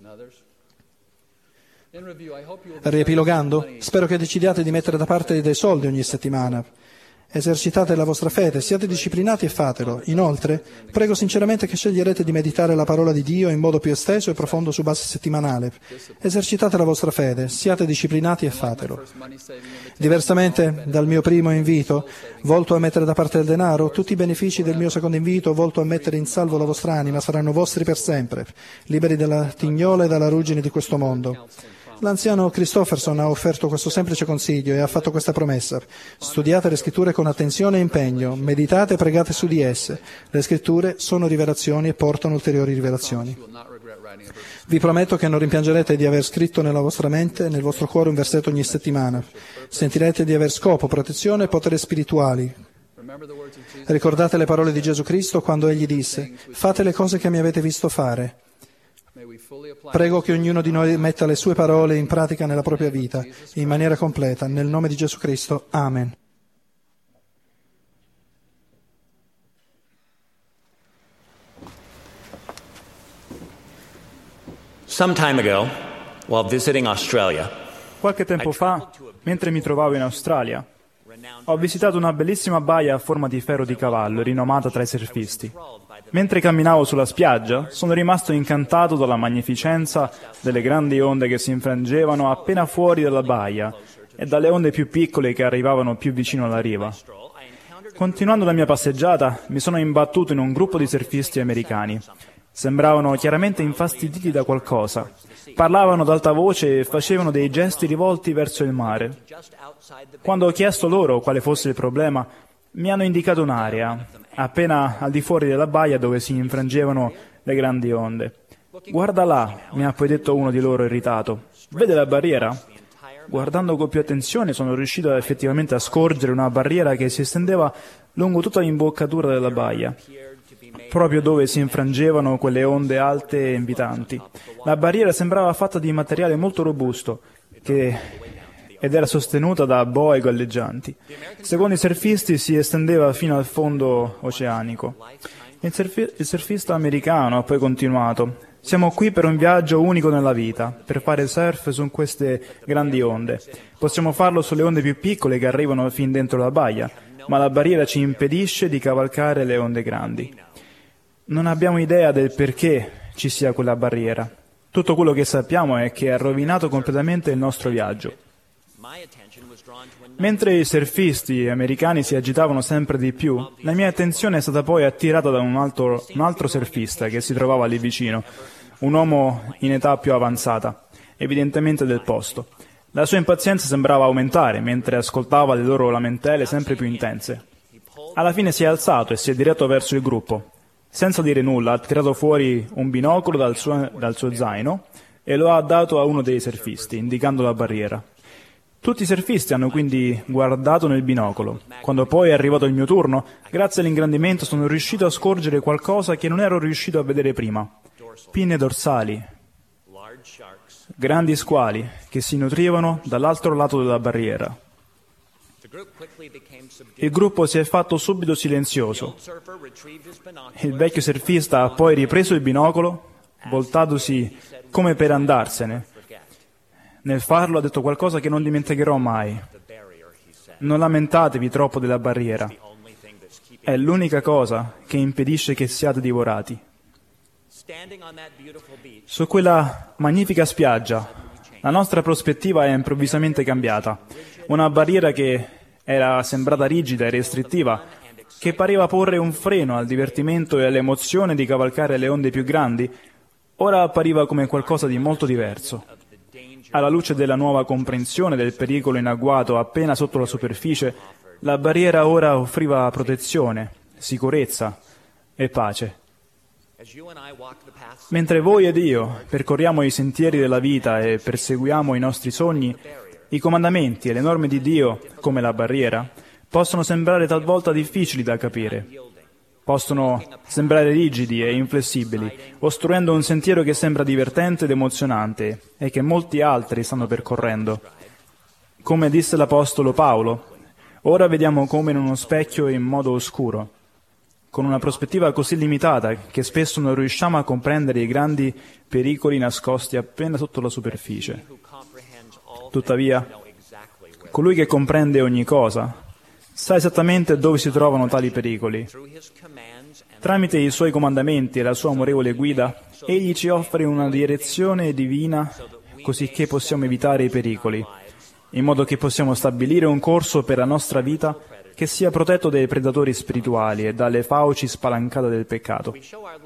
Riepilogando, spero che decidiate di mettere da parte dei soldi ogni settimana. Esercitate la vostra fede, siate disciplinati e fatelo. Inoltre, prego sinceramente che sceglierete di meditare la parola di Dio in modo più esteso e profondo su base settimanale. Esercitate la vostra fede, siate disciplinati e fatelo. Diversamente dal mio primo invito, volto a mettere da parte il denaro, tutti i benefici del mio secondo invito, volto a mettere in salvo la vostra anima, saranno vostri per sempre, liberi dalla tignola e dalla ruggine di questo mondo. L'anziano Christofferson ha offerto questo semplice consiglio e ha fatto questa promessa. Studiate le scritture con attenzione e impegno, meditate e pregate su di esse. Le scritture sono rivelazioni e portano ulteriori rivelazioni. Vi prometto che non rimpiangerete di aver scritto nella vostra mente e nel vostro cuore un versetto ogni settimana. Sentirete di aver scopo, protezione e potere spirituali. Ricordate le parole di Gesù Cristo quando Egli disse: «Fate le cose che mi avete visto fare». Prego che ognuno di noi metta le sue parole in pratica nella propria vita, in maniera completa, nel nome di Gesù Cristo. Amen. Some time ago, while visiting Australia, qualche tempo fa, mentre mi trovavo in Australia, ho visitato una bellissima baia a forma di ferro di cavallo, rinomata tra i surfisti. Mentre camminavo sulla spiaggia, sono rimasto incantato dalla magnificenza delle grandi onde che si infrangevano appena fuori dalla baia e dalle onde più piccole che arrivavano più vicino alla riva. Continuando la mia passeggiata, mi sono imbattuto in un gruppo di surfisti americani. Sembravano chiaramente infastiditi da qualcosa. Parlavano ad alta voce e facevano dei gesti rivolti verso il mare. Quando ho chiesto loro quale fosse il problema, mi hanno indicato un'area, appena al di fuori della baia dove si infrangevano le grandi onde. «Guarda là», mi ha poi detto uno di loro irritato. «Vede la barriera?» Guardando con più attenzione sono riuscito effettivamente a scorgere una barriera che si estendeva lungo tutta l'imboccatura della baia, proprio dove si infrangevano quelle onde alte e invitanti. La barriera sembrava fatta di materiale molto robusto ed era sostenuta da boe galleggianti. Secondo i surfisti si estendeva fino al fondo oceanico. Il surfista americano ha poi continuato: «Siamo qui per un viaggio unico nella vita, per fare surf su queste grandi onde. Possiamo farlo sulle onde più piccole che arrivano fin dentro la baia, ma la barriera ci impedisce di cavalcare le onde grandi. Non abbiamo idea del perché ci sia quella barriera. Tutto quello che sappiamo è che ha rovinato completamente il nostro viaggio». Mentre i surfisti americani si agitavano sempre di più, la mia attenzione è stata poi attirata da un altro surfista che si trovava lì vicino, un uomo in età più avanzata, evidentemente del posto. La sua impazienza sembrava aumentare mentre ascoltava le loro lamentele sempre più intense. Alla fine si è alzato e si è diretto verso il gruppo. Senza dire nulla ha tirato fuori un binocolo dal suo zaino e lo ha dato a uno dei surfisti, indicando la barriera. Tutti i surfisti hanno quindi guardato nel binocolo. Quando poi è arrivato il mio turno, grazie all'ingrandimento sono riuscito a scorgere qualcosa che non ero riuscito a vedere prima. Pinne dorsali, grandi squali che si nutrivano dall'altro lato della barriera. Il gruppo si è fatto subito silenzioso. Il vecchio surfista ha poi ripreso il binocolo, voltatosi come per andarsene. Nel farlo ha detto qualcosa che non dimenticherò mai. Non lamentatevi troppo della barriera. È l'unica cosa che impedisce che siate divorati. Su quella magnifica spiaggia, la nostra prospettiva è improvvisamente cambiata. Una barriera che era sembrata rigida e restrittiva, che pareva porre un freno al divertimento e all'emozione di cavalcare le onde più grandi, ora appariva come qualcosa di molto diverso. Alla luce della nuova comprensione del pericolo in agguato appena sotto la superficie, la barriera ora offriva protezione, sicurezza e pace. Mentre voi ed io percorriamo i sentieri della vita e perseguiamo i nostri sogni, i comandamenti e le norme di Dio, come la barriera, possono sembrare talvolta difficili da capire. Possono sembrare rigidi e inflessibili, ostruendo un sentiero che sembra divertente ed emozionante e che molti altri stanno percorrendo. Come disse l'Apostolo Paolo, ora vediamo come in uno specchio in modo oscuro, con una prospettiva così limitata che spesso non riusciamo a comprendere i grandi pericoli nascosti appena sotto la superficie. Tuttavia, colui che comprende ogni cosa sa esattamente dove si trovano tali pericoli. Tramite i suoi comandamenti e la sua amorevole guida, egli ci offre una direzione divina cosicché possiamo evitare i pericoli, in modo che possiamo stabilire un corso per la nostra vita che sia protetto dai predatori spirituali e dalle fauci spalancate del peccato.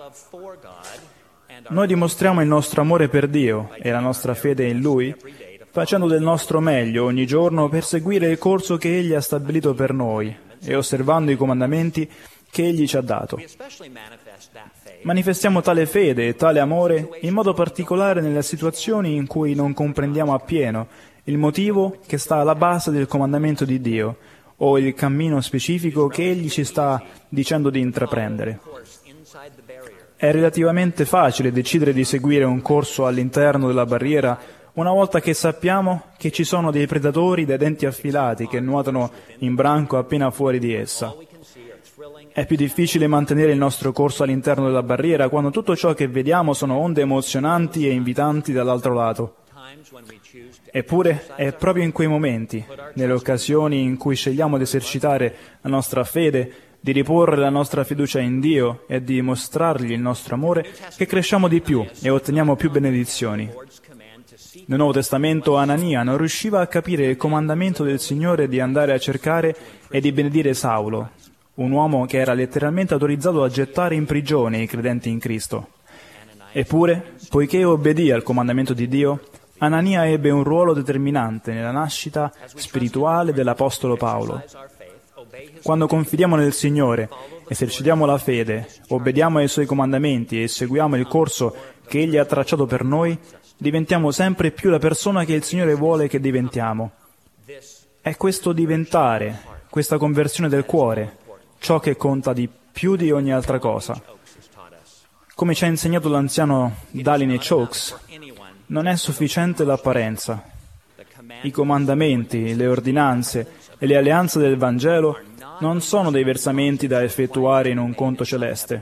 Noi dimostriamo il nostro amore per Dio e la nostra fede in Lui, facendo del nostro meglio ogni giorno per seguire il corso che Egli ha stabilito per noi e osservando i comandamenti che Egli ci ha dato. Manifestiamo tale fede e tale amore in modo particolare nelle situazioni in cui non comprendiamo appieno il motivo che sta alla base del comandamento di Dio o il cammino specifico che Egli ci sta dicendo di intraprendere. È relativamente facile decidere di seguire un corso all'interno della barriera una volta che sappiamo che ci sono dei predatori dai denti affilati che nuotano in branco appena fuori di essa. È più difficile mantenere il nostro corso all'interno della barriera quando tutto ciò che vediamo sono onde emozionanti e invitanti dall'altro lato. Eppure è proprio in quei momenti, nelle occasioni in cui scegliamo di esercitare la nostra fede, di riporre la nostra fiducia in Dio e di mostrargli il nostro amore, che cresciamo di più e otteniamo più benedizioni. Nel Nuovo Testamento Anania non riusciva a capire il comandamento del Signore di andare a cercare e di benedire Saulo, un uomo che era letteralmente autorizzato a gettare in prigione i credenti in Cristo. Eppure, poiché obbedì al comandamento di Dio, Anania ebbe un ruolo determinante nella nascita spirituale dell'Apostolo Paolo. Quando confidiamo nel Signore, esercitiamo la fede, obbediamo ai Suoi comandamenti e seguiamo il corso che Egli ha tracciato per noi, diventiamo sempre più la persona che il Signore vuole che diventiamo. È questo diventare, questa conversione del cuore, ciò che conta di più di ogni altra cosa. Come ci ha insegnato l'anziano Daline Chokes, non è sufficiente l'apparenza. I comandamenti, le ordinanze e le alleanze del Vangelo non sono dei versamenti da effettuare in un conto celeste.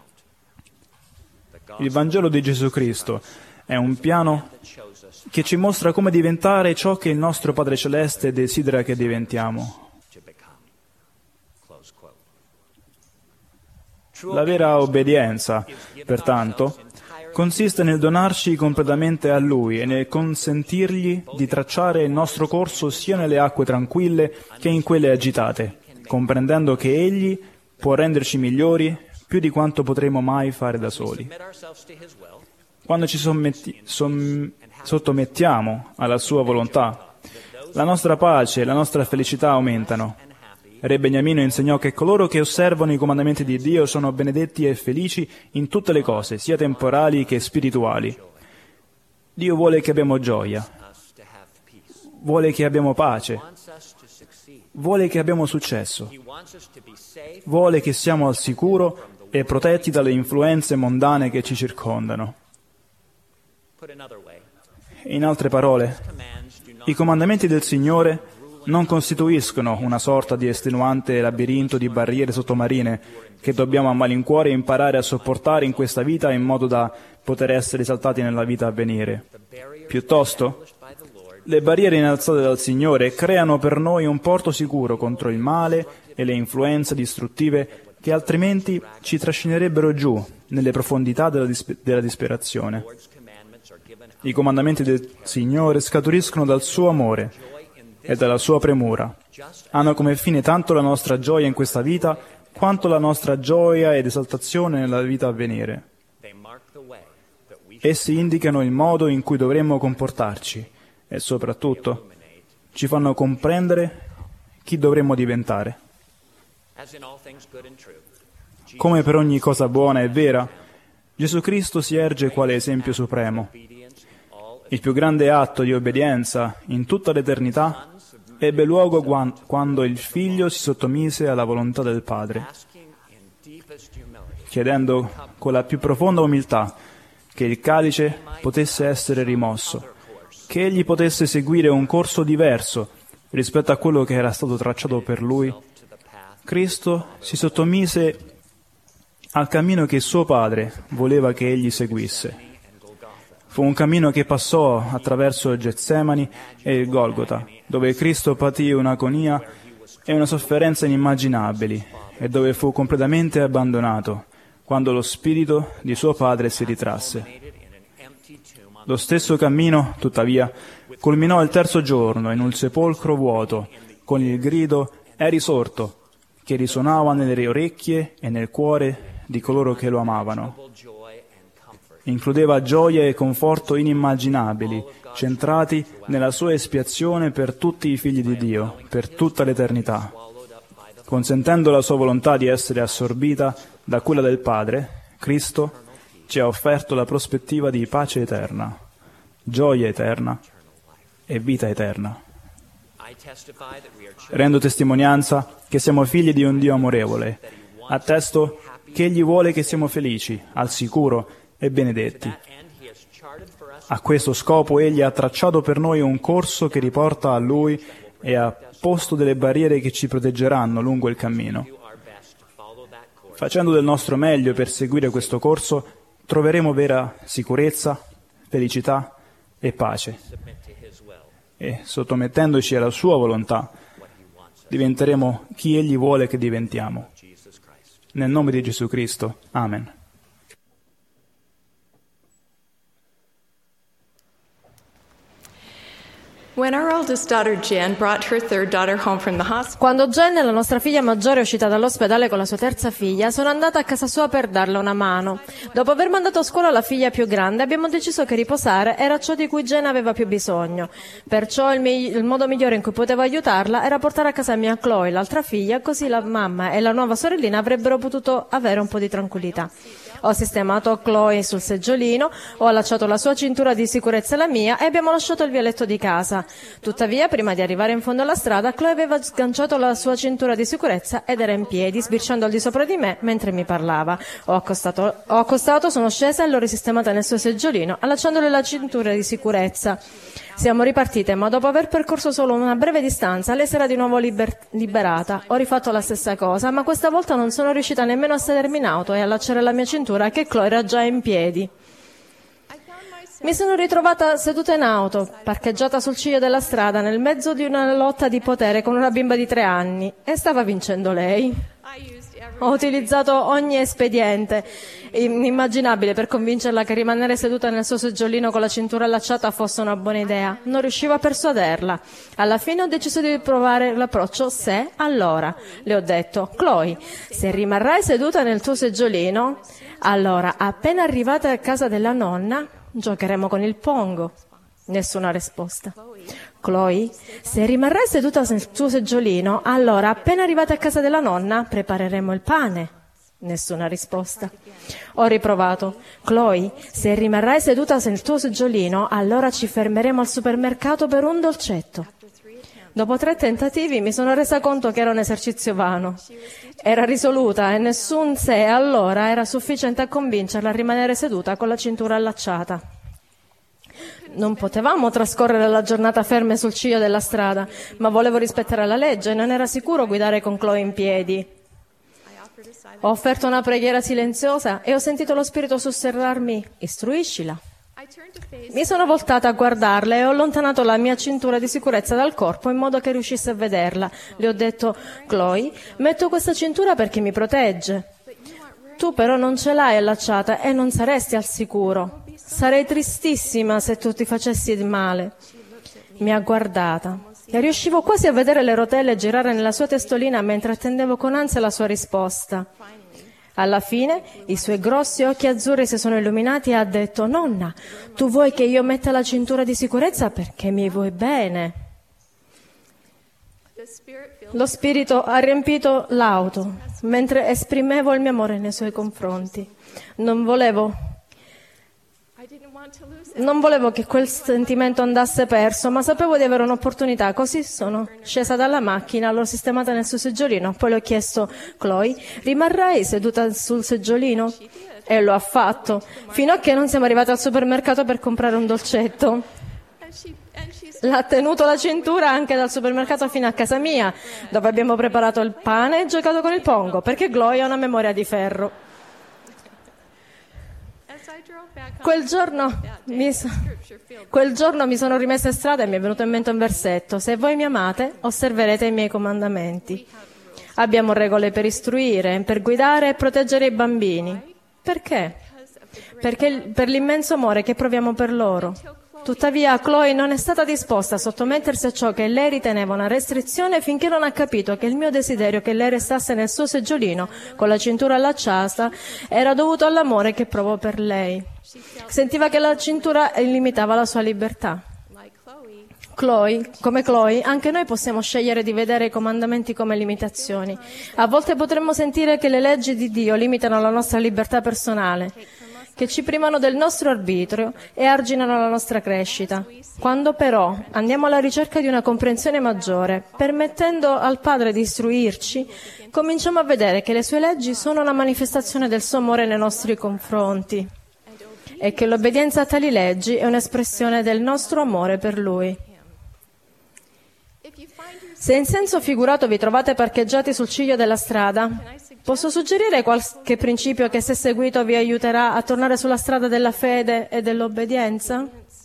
Il Vangelo di Gesù Cristo è un piano che ci mostra come diventare ciò che il nostro Padre Celeste desidera che diventiamo. La vera obbedienza, pertanto, consiste nel donarci completamente a Lui e nel consentirgli di tracciare il nostro corso sia nelle acque tranquille che in quelle agitate, comprendendo che Egli può renderci migliori più di quanto potremo mai fare da soli. Quando ci sottomettiamo alla Sua volontà, la nostra pace e la nostra felicità aumentano. Re Beniamino insegnò che coloro che osservano i comandamenti di Dio sono benedetti e felici in tutte le cose, sia temporali che spirituali. Dio vuole che abbiamo gioia, vuole che abbiamo pace, vuole che abbiamo successo, vuole che siamo al sicuro e protetti dalle influenze mondane che ci circondano. In altre parole, i comandamenti del Signore non costituiscono una sorta di estenuante labirinto di barriere sottomarine che dobbiamo a malincuore imparare a sopportare in questa vita in modo da poter essere esaltati nella vita a venire. Piuttosto, le barriere innalzate dal Signore creano per noi un porto sicuro contro il male e le influenze distruttive che altrimenti ci trascinerebbero giù nelle profondità della disperazione. I comandamenti del Signore scaturiscono dal suo amore e dalla sua premura. Hanno come fine tanto la nostra gioia in questa vita, quanto la nostra gioia ed esaltazione nella vita a venire. Essi indicano il modo in cui dovremmo comportarci e soprattutto ci fanno comprendere chi dovremmo diventare. Come per ogni cosa buona e vera, Gesù Cristo si erge quale esempio supremo. Il più grande atto di obbedienza in tutta l'eternità ebbe luogo quando il Figlio si sottomise alla volontà del Padre, chiedendo con la più profonda umiltà che il calice potesse essere rimosso, che egli potesse seguire un corso diverso rispetto a quello che era stato tracciato per lui. Cristo si sottomise al cammino che suo Padre voleva che egli seguisse. Fu un cammino che passò attraverso il Getsemani e il Golgota, dove Cristo patì un'agonia e una sofferenza inimmaginabili e dove fu completamente abbandonato quando lo spirito di suo Padre si ritrasse. Lo stesso cammino, tuttavia, culminò il terzo giorno in un sepolcro vuoto, con il grido «È risorto!» che risuonava nelle orecchie e nel cuore di coloro che lo amavano. Includeva gioia e conforto inimmaginabili, centrati nella sua espiazione per tutti i figli di Dio, per tutta l'eternità. Consentendo la sua volontà di essere assorbita da quella del Padre, Cristo ci ha offerto la prospettiva di pace eterna, gioia eterna e vita eterna. Rendo testimonianza che siamo figli di un Dio amorevole. Attesto che Egli vuole che siamo felici, al sicuro e benedetti. A questo scopo Egli ha tracciato per noi un corso che riporta a Lui e ha posto delle barriere che ci proteggeranno lungo il cammino. Facendo del nostro meglio per seguire questo corso, troveremo vera sicurezza, felicità e pace. E sottomettendoci alla sua volontà, diventeremo chi Egli vuole che diventiamo. Nel nome di Gesù Cristo. Amen. Quando Jen, la nostra figlia maggiore, è uscita dall'ospedale con la sua terza figlia, sono andata a casa sua per darle una mano. Dopo aver mandato a scuola la figlia più grande, abbiamo deciso che riposare era ciò di cui Jen aveva più bisogno. Perciò il modo migliore in cui potevo aiutarla era portare a casa mia Chloe, l'altra figlia, così la mamma e la nuova sorellina avrebbero potuto avere un po' di tranquillità. Ho sistemato Chloe sul seggiolino, ho allacciato la sua cintura di sicurezza e la mia e abbiamo lasciato il vialetto di casa. Tuttavia, prima di arrivare in fondo alla strada, Chloe aveva sganciato la sua cintura di sicurezza ed era in piedi, sbirciando al di sopra di me mentre mi parlava. Ho accostato, sono scesa e l'ho risistemata nel suo seggiolino, allacciandole la cintura di sicurezza. Siamo ripartite, ma dopo aver percorso solo una breve distanza, lei si era di nuovo liberata. Ho rifatto la stessa cosa, ma questa volta non sono riuscita nemmeno a sedermi in auto e allacciare la mia cintura, che Chloe era già in piedi. Mi sono ritrovata seduta in auto, parcheggiata sul ciglio della strada, nel mezzo di una lotta di potere con una bimba di 3 anni, e stava vincendo lei. Ho utilizzato ogni espediente immaginabile per convincerla che rimanere seduta nel suo seggiolino con la cintura allacciata fosse una buona idea. Non riuscivo a persuaderla. Alla fine ho deciso di provare l'approccio se, allora. Le ho detto: Chloe, se rimarrai seduta nel tuo seggiolino, allora appena arrivata a casa della nonna giocheremo con il pongo. Nessuna risposta. Chloe, se rimarrai seduta nel tuo seggiolino, allora appena arrivata a casa della nonna prepareremo il pane. Nessuna risposta. Ho riprovato. Chloe, se rimarrai seduta nel tuo seggiolino, allora ci fermeremo al supermercato per un dolcetto. Dopo 3 tentativi mi sono resa conto che era un esercizio vano. Era risoluta e nessun se allora era sufficiente a convincerla a rimanere seduta con la cintura allacciata. Non potevamo trascorrere la giornata ferme sul ciglio della strada, ma volevo rispettare la legge e non era sicuro guidare con Chloe in piedi. Ho offerto una preghiera silenziosa e ho sentito lo Spirito sussurrarmi: istruiscila. Mi sono voltata a guardarla e ho allontanato la mia cintura di sicurezza dal corpo in modo che riuscisse a vederla. Le ho detto: Chloe, metto questa cintura perché mi protegge. Tu però non ce l'hai allacciata e non saresti al sicuro. Sarei tristissima se tu ti facessi male. Mi ha guardata e riuscivo quasi a vedere le rotelle girare nella sua testolina mentre attendevo con ansia la sua risposta. Alla fine i suoi grossi occhi azzurri si sono illuminati e ha detto: Nonna, tu vuoi che io metta la cintura di sicurezza perché mi vuoi bene? Lo Spirito ha riempito l'auto mentre esprimevo il mio amore nei suoi confronti. Non volevo Non volevo che quel sentimento andasse perso, ma sapevo di avere un'opportunità, così sono scesa dalla macchina, l'ho sistemata nel suo seggiolino, poi le ho chiesto: Chloe, rimarrai seduta sul seggiolino? E lo ha fatto, fino a che non siamo arrivati al supermercato per comprare un dolcetto. L'ha tenuto la cintura anche dal supermercato fino a casa mia, dove abbiamo preparato il pane e giocato con il pongo, perché Chloe ha una memoria di ferro. Quel giorno mi sono rimessa in strada e mi è venuto in mente un versetto: se voi mi amate, osserverete i miei comandamenti. Abbiamo regole per istruire, per guidare e proteggere i bambini. Perché? Perché per l'immenso amore che proviamo per loro. Tuttavia, Chloe non è stata disposta a sottomettersi a ciò che lei riteneva una restrizione finché non ha capito che il mio desiderio che lei restasse nel suo seggiolino con la cintura allacciata era dovuto all'amore che provo per lei. Sentiva che la cintura limitava la sua libertà. Come Chloe, anche noi possiamo scegliere di vedere i comandamenti come limitazioni. A volte potremmo sentire che le leggi di Dio limitano la nostra libertà personale, che ci privano del nostro arbitrio e arginano la nostra crescita. Quando però andiamo alla ricerca di una comprensione maggiore, permettendo al Padre di istruirci, cominciamo a vedere che le sue leggi sono una manifestazione del suo amore nei nostri confronti e che l'obbedienza a tali leggi è un'espressione del nostro amore per Lui. Se in senso figurato vi trovate parcheggiati sul ciglio della strada, posso suggerire qualche principio che, se seguito, vi aiuterà a tornare sulla strada della fede e dell'obbedienza?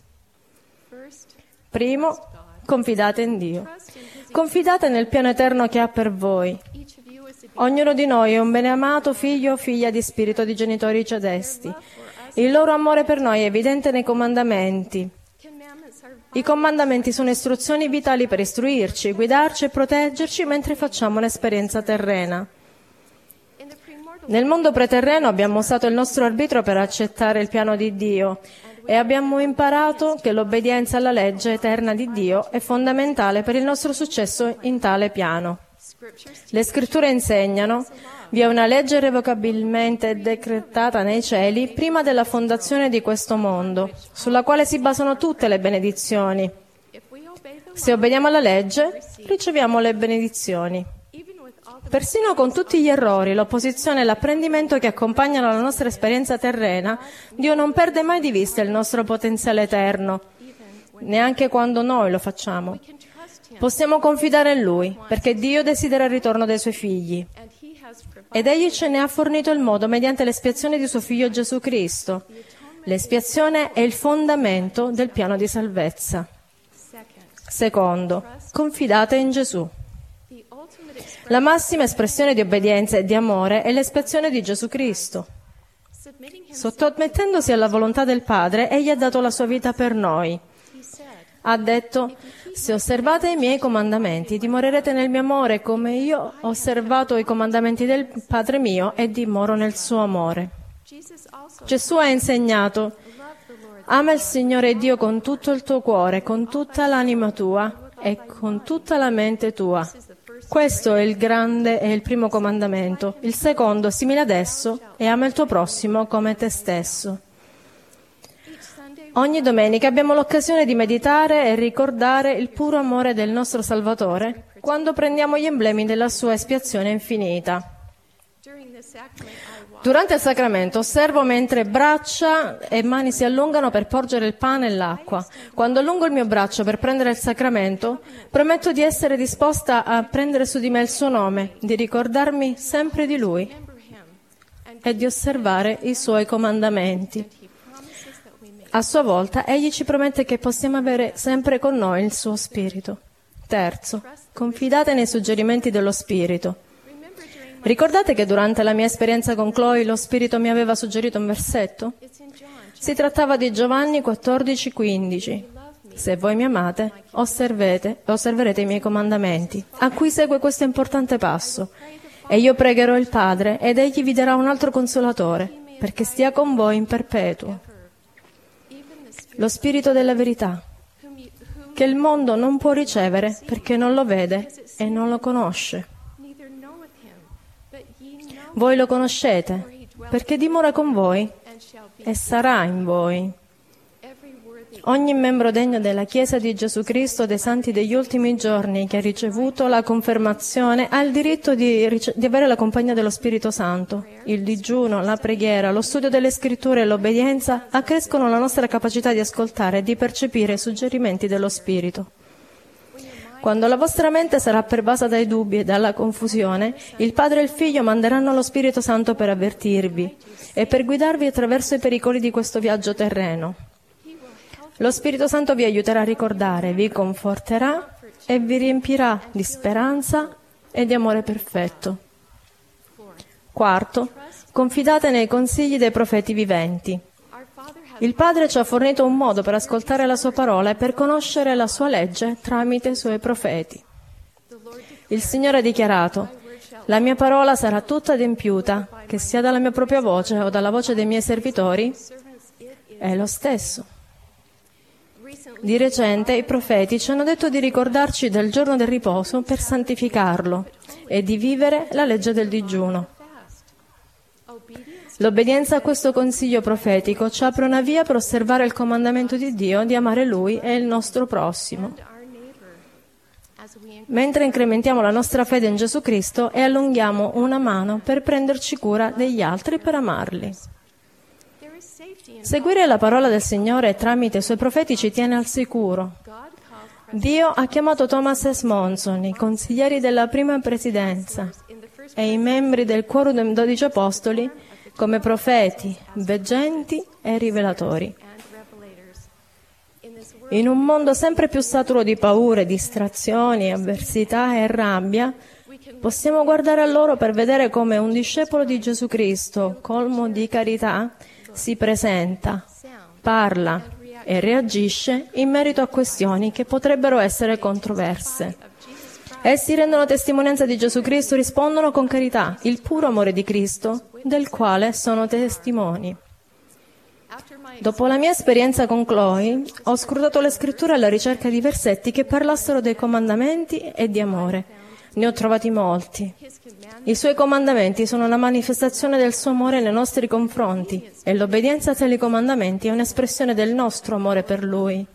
Primo, confidate in Dio. Confidate nel piano eterno che ha per voi. Ognuno di noi è un beneamato figlio o figlia di spirito di genitori celesti. Il loro amore per noi è evidente nei comandamenti. I comandamenti sono istruzioni vitali per istruirci, guidarci e proteggerci mentre facciamo un'esperienza terrena. Nel mondo preterreno abbiamo usato il nostro arbitrio per accettare il piano di Dio e abbiamo imparato che l'obbedienza alla legge eterna di Dio è fondamentale per il nostro successo in tale piano. Le scritture insegnano: vi è una legge irrevocabilmente decretata nei cieli prima della fondazione di questo mondo, sulla quale si basano tutte le benedizioni. Se obbediamo alla legge, riceviamo le benedizioni. Persino con tutti gli errori, l'opposizione e l'apprendimento che accompagnano la nostra esperienza terrena, Dio non perde mai di vista il nostro potenziale eterno, neanche quando noi lo facciamo. Possiamo confidare in Lui, perché Dio desidera il ritorno dei Suoi figli. Ed Egli ce ne ha fornito il modo mediante l'espiazione di Suo Figlio Gesù Cristo. L'espiazione è il fondamento del piano di salvezza. Secondo, confidate in Gesù. La massima espressione di obbedienza e di amore è l'espiazione di Gesù Cristo. Sottomettendosi alla volontà del Padre, Egli ha dato la sua vita per noi. Ha detto: se osservate i miei comandamenti, dimorerete nel mio amore, come io ho osservato i comandamenti del Padre mio e dimoro nel suo amore. Gesù ha insegnato: ama il Signore Dio con tutto il tuo cuore, con tutta l'anima tua e con tutta la mente tua. Questo è il grande e il primo comandamento. Il secondo, simile ad esso, è: ama il tuo prossimo come te stesso. Ogni domenica abbiamo l'occasione di meditare e ricordare il puro amore del nostro Salvatore quando prendiamo gli emblemi della sua espiazione infinita. Durante il sacramento osservo mentre braccia e mani si allungano per porgere il pane e l'acqua. Quando allungo il mio braccio per prendere il sacramento, prometto di essere disposta a prendere su di me il suo nome, di ricordarmi sempre di Lui e di osservare i Suoi comandamenti. A sua volta, Egli ci promette che possiamo avere sempre con noi il suo Spirito. Terzo, confidate nei suggerimenti dello Spirito. Ricordate che durante la mia esperienza con Chloe lo Spirito mi aveva suggerito un versetto? Si trattava di Giovanni 14,15. Se voi mi amate, osserverete i miei comandamenti, a cui segue questo importante passo. E io pregherò il Padre, ed Egli vi darà un altro consolatore, perché stia con voi in perpetuo. Lo Spirito della verità, che il mondo non può ricevere perché non lo vede e non lo conosce. Voi lo conoscete perché dimora con voi e sarà in voi. Ogni membro degno della Chiesa di Gesù Cristo dei Santi degli ultimi giorni che ha ricevuto la confermazione ha il diritto di avere la compagnia dello Spirito Santo. Il digiuno, la preghiera, lo studio delle Scritture e l'obbedienza accrescono la nostra capacità di ascoltare e di percepire i suggerimenti dello Spirito. Quando la vostra mente sarà pervasa dai dubbi e dalla confusione, il Padre e il Figlio manderanno lo Spirito Santo per avvertirvi e per guidarvi attraverso i pericoli di questo viaggio terreno. Lo Spirito Santo vi aiuterà a ricordare, vi conforterà e vi riempirà di speranza e di amore perfetto. Quarto, confidate nei consigli dei profeti viventi. Il Padre ci ha fornito un modo per ascoltare la Sua parola e per conoscere la Sua legge tramite i Suoi profeti. Il Signore ha dichiarato: «La mia parola sarà tutta adempiuta, che sia dalla mia propria voce o dalla voce dei miei servitori». È lo stesso. Di recente i profeti ci hanno detto di ricordarci del giorno del riposo per santificarlo e di vivere la legge del digiuno. L'obbedienza a questo consiglio profetico ci apre una via per osservare il comandamento di Dio di amare Lui e il nostro prossimo, mentre incrementiamo la nostra fede in Gesù Cristo e allunghiamo una mano per prenderci cura degli altri e per amarli. Seguire la parola del Signore tramite i Suoi profeti ci tiene al sicuro. Dio ha chiamato Thomas S. Monson, i consiglieri della prima presidenza e i membri del Quorum dei 12 Apostoli come profeti, veggenti e rivelatori. In un mondo sempre più saturo di paure, distrazioni, avversità e rabbia, possiamo guardare a loro per vedere come un discepolo di Gesù Cristo, colmo di carità, si presenta, parla e reagisce in merito a questioni che potrebbero essere controverse. Essi rendono testimonianza di Gesù Cristo, rispondono con carità, il puro amore di Cristo, del quale sono testimoni. Dopo la mia esperienza con Chloe, ho scrutato le Scritture alla ricerca di versetti che parlassero dei comandamenti e di amore. Ne ho trovati molti. I Suoi comandamenti sono una manifestazione del Suo amore nei nostri confronti e l'obbedienza a tali comandamenti è un'espressione del nostro amore per Lui.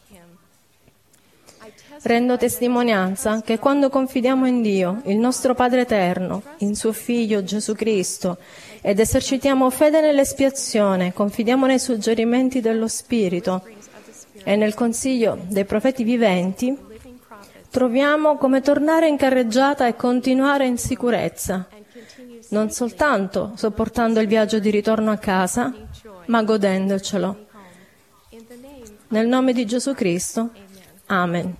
Rendo testimonianza che quando confidiamo in Dio, il nostro Padre Eterno, in Suo Figlio Gesù Cristo, ed esercitiamo fede nell'espiazione, confidiamo nei suggerimenti dello Spirito e nel consiglio dei profeti viventi, troviamo come tornare in carreggiata e continuare in sicurezza, non soltanto sopportando il viaggio di ritorno a casa, ma godendocelo. Nel nome di Gesù Cristo, Amen.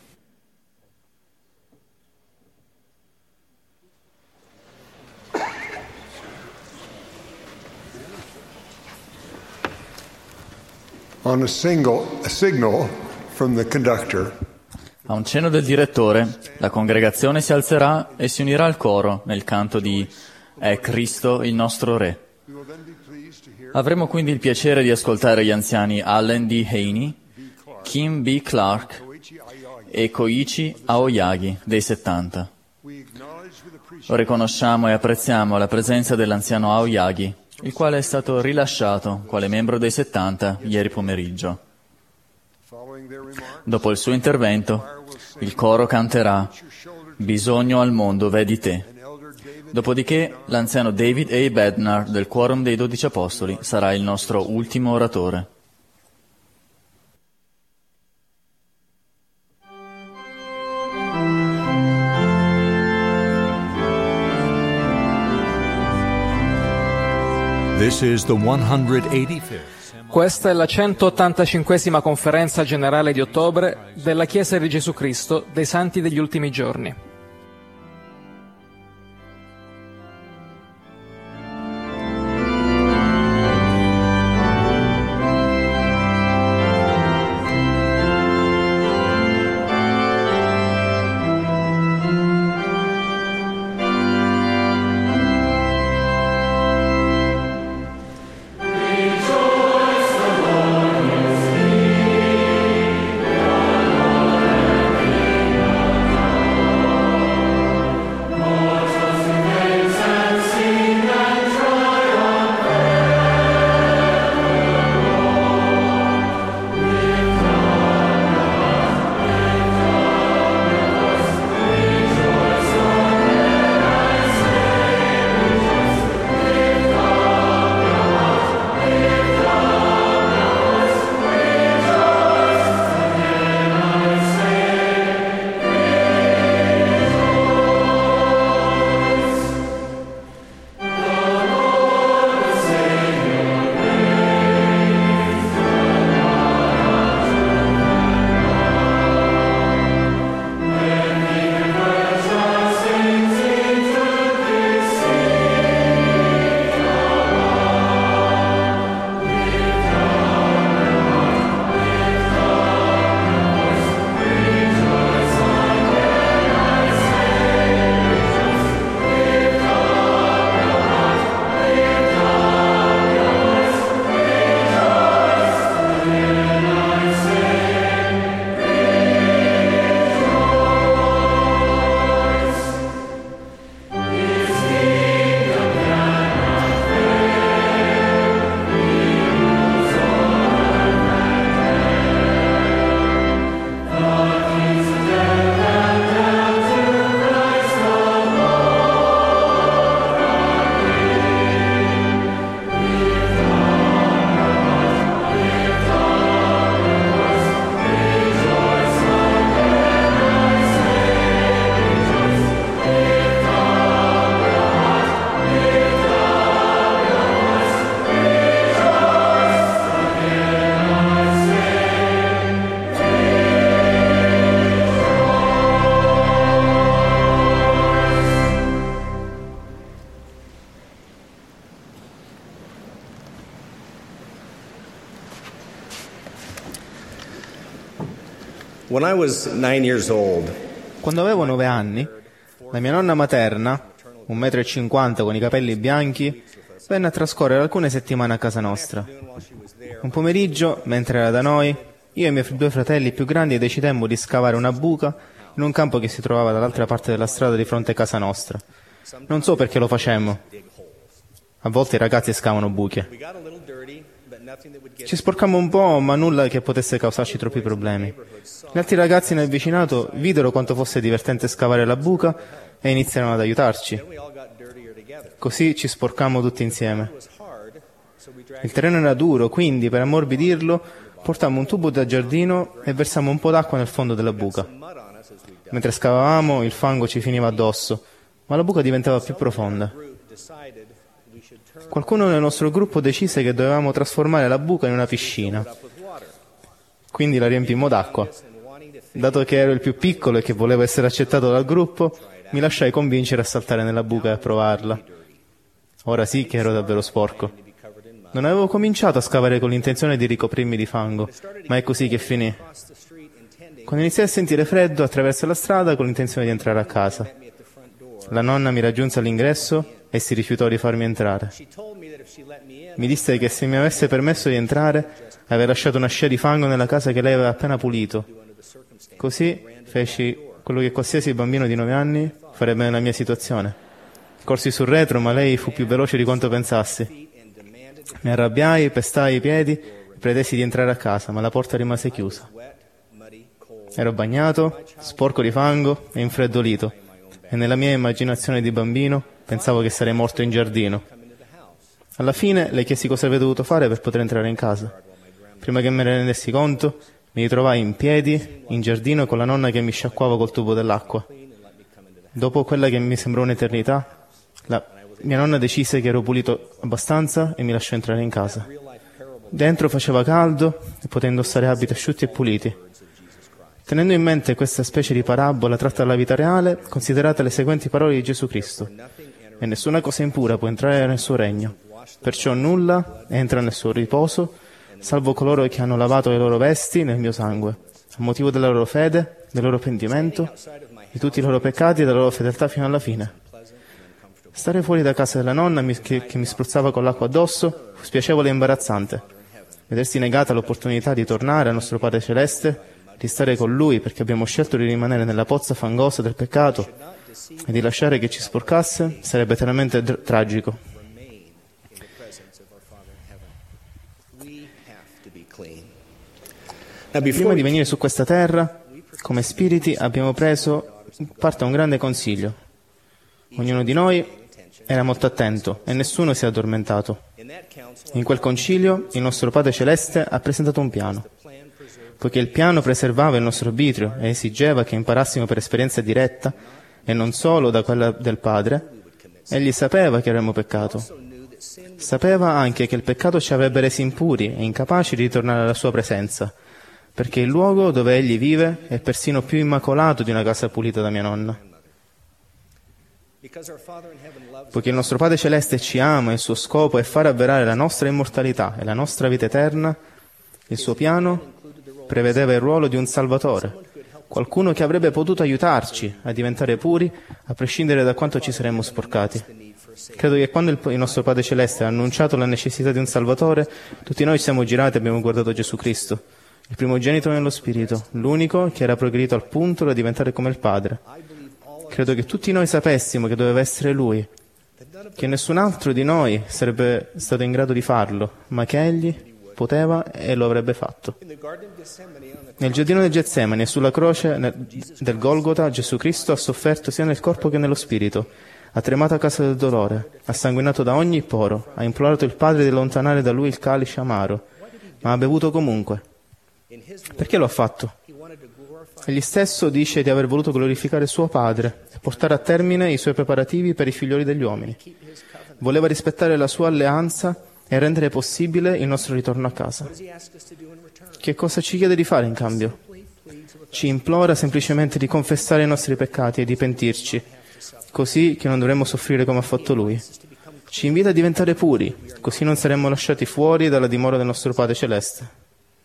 On a signal from the conductor, a un cenno del direttore, la congregazione si alzerà e si unirà al coro nel canto di «È Cristo il nostro Re». Avremo quindi il piacere di ascoltare gli anziani Allen D. Haney, Kim B. Clark e Koichi Aoyagi dei 70. Riconosciamo e apprezziamo la presenza dell'anziano Aoyagi, il quale è stato rilasciato quale membro dei 70 ieri pomeriggio. Dopo il suo intervento, il coro canterà «Bisogno al mondo, vedi te». Dopodiché, l'anziano David A. Bednar del Quorum dei 12 Apostoli sarà il nostro ultimo oratore. This is the 185th. Questa è la 185esima conferenza generale di ottobre della Chiesa di Gesù Cristo dei Santi degli Ultimi Giorni. When I was 9 years old, Quando avevo 9 anni, la mia nonna materna, 1,50 m con i capelli bianchi, venne a trascorrere alcune settimane a casa nostra. Un pomeriggio, mentre era da noi, io e i miei 2 fratelli più grandi decidemmo di scavare una buca in un campo che si trovava dall'altra parte della strada di fronte a casa nostra. Non so perché lo facemmo. A volte i ragazzi scavano buche. Ci sporcammo un po', ma nulla che potesse causarci troppi problemi. Gli altri ragazzi nel vicinato videro quanto fosse divertente scavare la buca e iniziarono ad aiutarci. Così ci sporcammo tutti insieme. Il terreno era duro, quindi per ammorbidirlo portammo un tubo da giardino e versammo un po' d'acqua nel fondo della buca. Mentre scavavamo il fango ci finiva addosso, ma la buca diventava più profonda. Qualcuno nel nostro gruppo decise che dovevamo trasformare la buca in una piscina. Quindi la riempimmo d'acqua. Dato che ero il più piccolo e che volevo essere accettato dal gruppo, mi lasciai convincere a saltare nella buca e a provarla. Ora sì che ero davvero sporco. Non avevo cominciato a scavare con l'intenzione di ricoprirmi di fango, ma è così che finì. Quando iniziai a sentire freddo, attraverso la strada con l'intenzione di entrare a casa. La nonna mi raggiunse all'ingresso e si rifiutò di farmi entrare. Mi disse che se mi avesse permesso di entrare, aveva lasciato una scia di fango nella casa che lei aveva appena pulito. Così feci quello che qualsiasi bambino di 9 anni farebbe nella mia situazione. Corsi sul retro, ma lei fu più veloce di quanto pensassi. Mi arrabbiai, pestai i piedi e pretesi di entrare a casa, ma la porta rimase chiusa. Ero bagnato, sporco di fango e infreddolito, e nella mia immaginazione di bambino pensavo che sarei morto in giardino. Alla fine le chiesi cosa avevo dovuto fare per poter entrare in casa. Prima che me ne rendessi conto, mi ritrovai in piedi, in giardino, con la nonna che mi sciacquava col tubo dell'acqua. Dopo quella che mi sembrò un'eternità, mia nonna decise che ero pulito abbastanza e mi lasciò entrare in casa. Dentro faceva caldo e potei indossare abiti asciutti e puliti. Tenendo in mente questa specie di parabola tratta dalla vita reale, considerate le seguenti parole di Gesù Cristo: e nessuna cosa impura può entrare nel suo regno, perciò nulla entra nel suo riposo, salvo coloro che hanno lavato le loro vesti nel mio sangue, a motivo della loro fede, del loro pentimento, di tutti i loro peccati e della loro fedeltà fino alla fine. Stare fuori da casa della nonna che mi spruzzava con l'acqua addosso fu spiacevole e imbarazzante. Vedersi negata l'opportunità di tornare al nostro Padre Celeste, di stare con Lui perché abbiamo scelto di rimanere nella pozza fangosa del peccato e di lasciare che ci sporcasse, sarebbe eternamente tragico. Prima di venire su questa terra, come spiriti abbiamo preso parte a un grande consiglio. Ognuno di noi era molto attento e nessuno si è addormentato. In quel concilio il nostro Padre Celeste ha presentato un piano. Poiché il piano preservava il nostro arbitrio e esigeva che imparassimo per esperienza diretta e non solo da quella del Padre, egli sapeva che avremmo peccato. Sapeva anche che il peccato ci avrebbe resi impuri e incapaci di ritornare alla sua presenza, perché il luogo dove egli vive è persino più immacolato di una casa pulita da mia nonna. Poiché il nostro Padre Celeste ci ama e il suo scopo è far avverare la nostra immortalità e la nostra vita eterna, il suo piano prevedeva il ruolo di un Salvatore, qualcuno che avrebbe potuto aiutarci a diventare puri, a prescindere da quanto ci saremmo sporcati. Credo che quando il nostro Padre Celeste ha annunciato la necessità di un Salvatore, tutti noi ci siamo girati e abbiamo guardato Gesù Cristo, il primogenito nello Spirito, l'unico che era progredito al punto da diventare come il Padre. Credo che tutti noi sapessimo che doveva essere Lui, che nessun altro di noi sarebbe stato in grado di farlo, ma che Egli poteva e lo avrebbe fatto. Nel giardino del Getsemani e sulla croce del Golgota, Gesù Cristo ha sofferto sia nel corpo che nello spirito, ha tremato a causa del dolore, ha sanguinato da ogni poro, ha implorato il Padre di allontanare da lui il calice amaro, ma ha bevuto comunque. Perché lo ha fatto? Egli stesso dice di aver voluto glorificare suo Padre e portare a termine i suoi preparativi per i figlioli degli uomini. Voleva rispettare la sua alleanza e rendere possibile il nostro ritorno a casa. Che cosa ci chiede di fare in cambio? Ci implora semplicemente di confessare i nostri peccati e di pentirci, così che non dovremmo soffrire come ha fatto Lui. Ci invita a diventare puri, così non saremmo lasciati fuori dalla dimora del nostro Padre Celeste.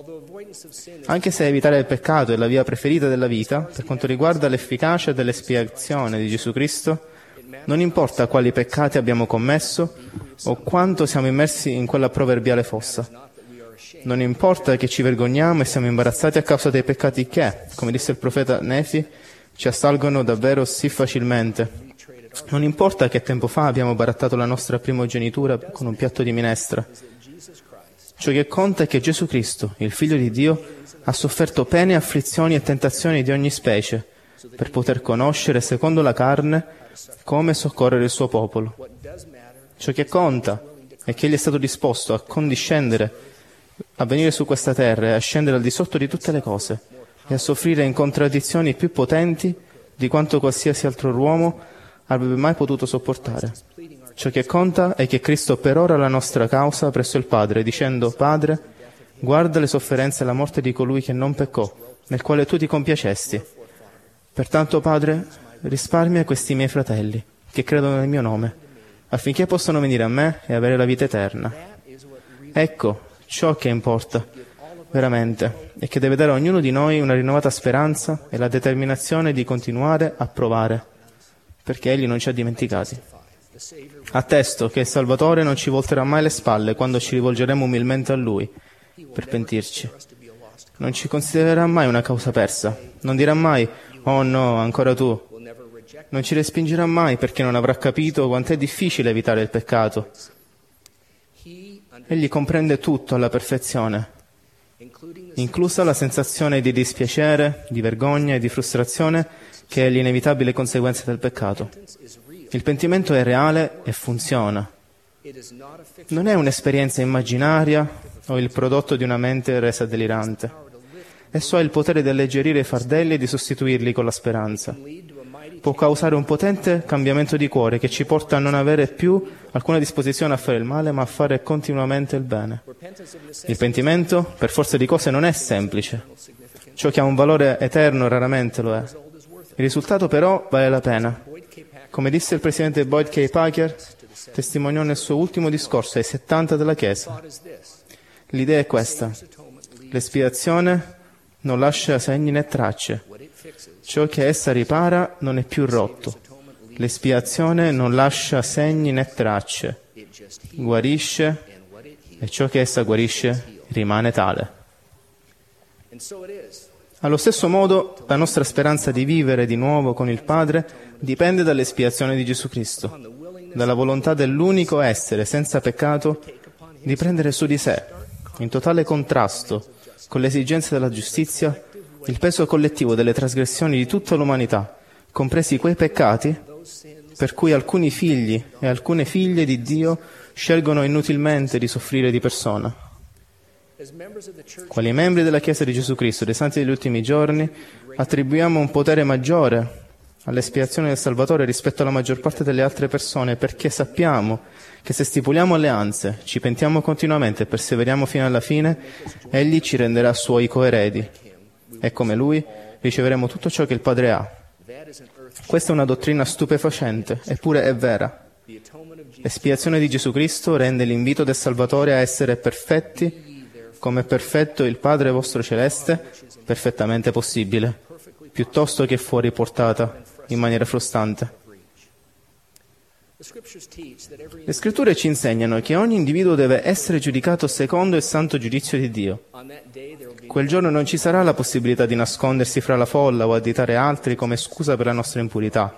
Anche se evitare il peccato è la via preferita della vita, per quanto riguarda l'efficacia dell'espiazione di Gesù Cristo, non importa quali peccati abbiamo commesso o quanto siamo immersi in quella proverbiale fossa. Non importa che ci vergogniamo e siamo imbarazzati a causa dei peccati che, come disse il profeta Nefi, ci assalgono davvero sì facilmente. Non importa che tempo fa abbiamo barattato la nostra primogenitura con un piatto di minestra. Ciò che conta è che Gesù Cristo, il Figlio di Dio, ha sofferto pene, afflizioni e tentazioni di ogni specie per poter conoscere, secondo la carne, come soccorrere il suo popolo. Ciò che conta è che Egli è stato disposto a condiscendere, a venire su questa terra e a scendere al di sotto di tutte le cose e a soffrire in contraddizioni più potenti di quanto qualsiasi altro uomo avrebbe mai potuto sopportare. Ciò che conta è che Cristo perora la nostra causa presso il Padre, dicendo: Padre, guarda le sofferenze e la morte di colui che non peccò, nel quale tu ti compiacesti. Pertanto, Padre, risparmia questi miei fratelli, che credono nel mio nome, affinché possano venire a me e avere la vita eterna. Ecco ciò che importa, veramente, e che deve dare a ognuno di noi una rinnovata speranza e la determinazione di continuare a provare, perché Egli non ci ha dimenticati. Attesto che il Salvatore non ci volterà mai le spalle quando ci rivolgeremo umilmente a Lui per pentirci. Non ci considererà mai una causa persa. Non dirà mai: oh no, ancora tu. Non ci respingerà mai perché non avrà capito quanto è difficile evitare il peccato. Egli comprende tutto alla perfezione, inclusa la sensazione di dispiacere, di vergogna e di frustrazione che è l'inevitabile conseguenza del peccato. Il pentimento è reale e funziona. Non è un'esperienza immaginaria o il prodotto di una mente resa delirante. Esso ha il potere di alleggerire i fardelli e di sostituirli con la speranza. Può causare un potente cambiamento di cuore che ci porta a non avere più alcuna disposizione a fare il male, ma a fare continuamente il bene. Il pentimento, per forza di cose, non è semplice. Ciò che ha un valore eterno raramente lo è. Il risultato però vale la pena. Come disse il presidente Boyd K. Packer, testimoniò nel suo ultimo discorso ai 70 della Chiesa. L'idea è questa: l'espiazione non lascia segni né tracce. Ciò che essa ripara non è più rotto. L'espiazione non lascia segni né tracce. Guarisce e ciò che essa guarisce rimane tale. Allo stesso modo, la nostra speranza di vivere di nuovo con il Padre dipende dall'espiazione di Gesù Cristo, dalla volontà dell'unico essere senza peccato di prendere su di sé, in totale contrasto con le esigenze della giustizia, il peso collettivo delle trasgressioni di tutta l'umanità, compresi quei peccati per cui alcuni figli e alcune figlie di Dio scelgono inutilmente di soffrire di persona. Quali membri della Chiesa di Gesù Cristo, dei Santi degli ultimi giorni, attribuiamo un potere maggiore all'espiazione del Salvatore rispetto alla maggior parte delle altre persone, perché sappiamo che se stipuliamo alleanze, ci pentiamo continuamente e perseveriamo fino alla fine, Egli ci renderà Suoi coeredi e come Lui riceveremo tutto ciò che il Padre ha. Questa è una dottrina stupefacente, eppure è vera. L'espiazione di Gesù Cristo rende l'invito del Salvatore a essere perfetti come è perfetto il Padre vostro celeste, perfettamente possibile, piuttosto che fuori portata in maniera frustante. Le Scritture ci insegnano che ogni individuo deve essere giudicato secondo il santo giudizio di Dio. Quel giorno non ci sarà la possibilità di nascondersi fra la folla o additare altri come scusa per la nostra impurità.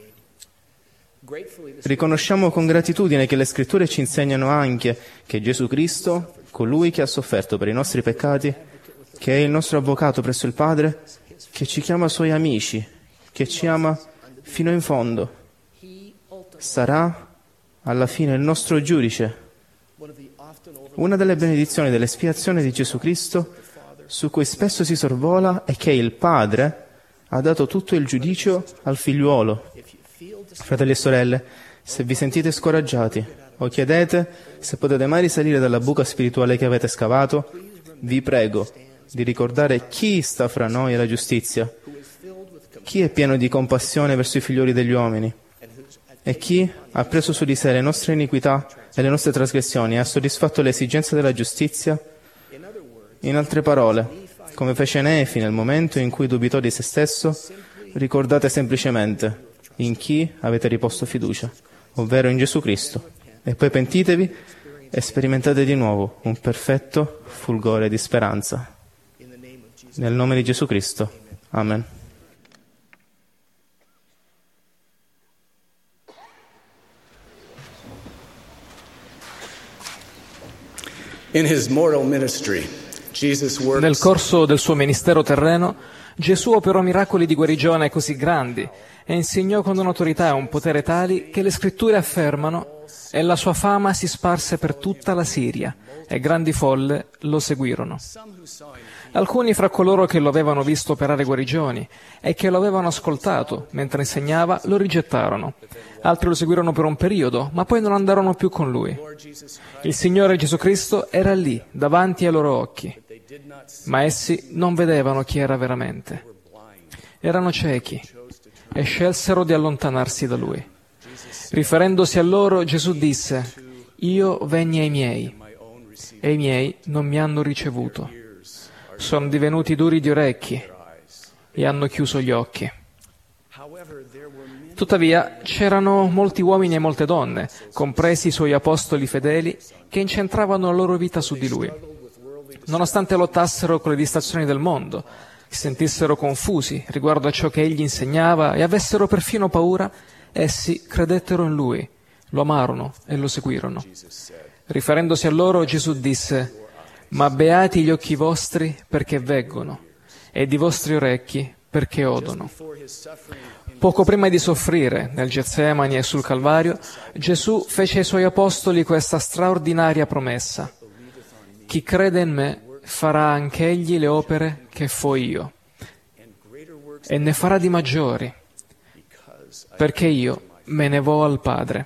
Riconosciamo con gratitudine che le Scritture ci insegnano anche che Gesù Cristo, colui che ha sofferto per i nostri peccati, che è il nostro avvocato presso il Padre, che ci chiama suoi amici, che ci ama fino in fondo, sarà alla fine il nostro giudice. Una delle benedizioni dell'espiazione di Gesù Cristo, su cui spesso si sorvola, è che il Padre ha dato tutto il giudizio al figliuolo. Fratelli e sorelle, se vi sentite scoraggiati o chiedete se potete mai risalire dalla buca spirituale che avete scavato, vi prego di ricordare chi sta fra noi e la giustizia, chi è pieno di compassione verso i figlioli degli uomini e chi ha preso su di sé le nostre iniquità e le nostre trasgressioni e ha soddisfatto le esigenze della giustizia. In altre parole, come fece Nefi nel momento in cui dubitò di se stesso, ricordate semplicemente in chi avete riposto fiducia, ovvero in Gesù Cristo, e poi pentitevi e sperimentate di nuovo un perfetto fulgore di speranza. Nel nome di Gesù Cristo. Amen. Nel corso del suo ministero terreno, Gesù operò miracoli di guarigione così grandi e insegnò con un'autorità e un potere tali che le scritture affermano e la sua fama si sparse per tutta la Siria e grandi folle lo seguirono. Alcuni fra coloro che lo avevano visto operare guarigioni e che lo avevano ascoltato mentre insegnava lo rigettarono. Altri lo seguirono per un periodo, ma poi non andarono più con lui. Il Signore Gesù Cristo era lì, davanti ai loro occhi, ma essi non vedevano chi era veramente. Erano ciechi e scelsero di allontanarsi da lui. Riferendosi a loro, Gesù disse: «Io venni ai miei, e i miei non mi hanno ricevuto. Sono divenuti duri di orecchi e hanno chiuso gli occhi». Tuttavia c'erano molti uomini e molte donne, compresi i suoi apostoli fedeli, che incentravano la loro vita su di lui. Nonostante lottassero con le distrazioni del mondo, si sentissero confusi riguardo a ciò che egli insegnava e avessero perfino paura, essi credettero in lui, lo amarono e lo seguirono. Riferendosi a loro, Gesù disse: «Ma beati gli occhi vostri perché veggono, ed i vostri orecchi perché odono». Poco prima di soffrire nel Getsemani e sul Calvario, Gesù fece ai suoi apostoli questa straordinaria promessa: «Chi crede in me farà anch'egli le opere che fui io, e ne farà di maggiori, perché io me ne vo al Padre».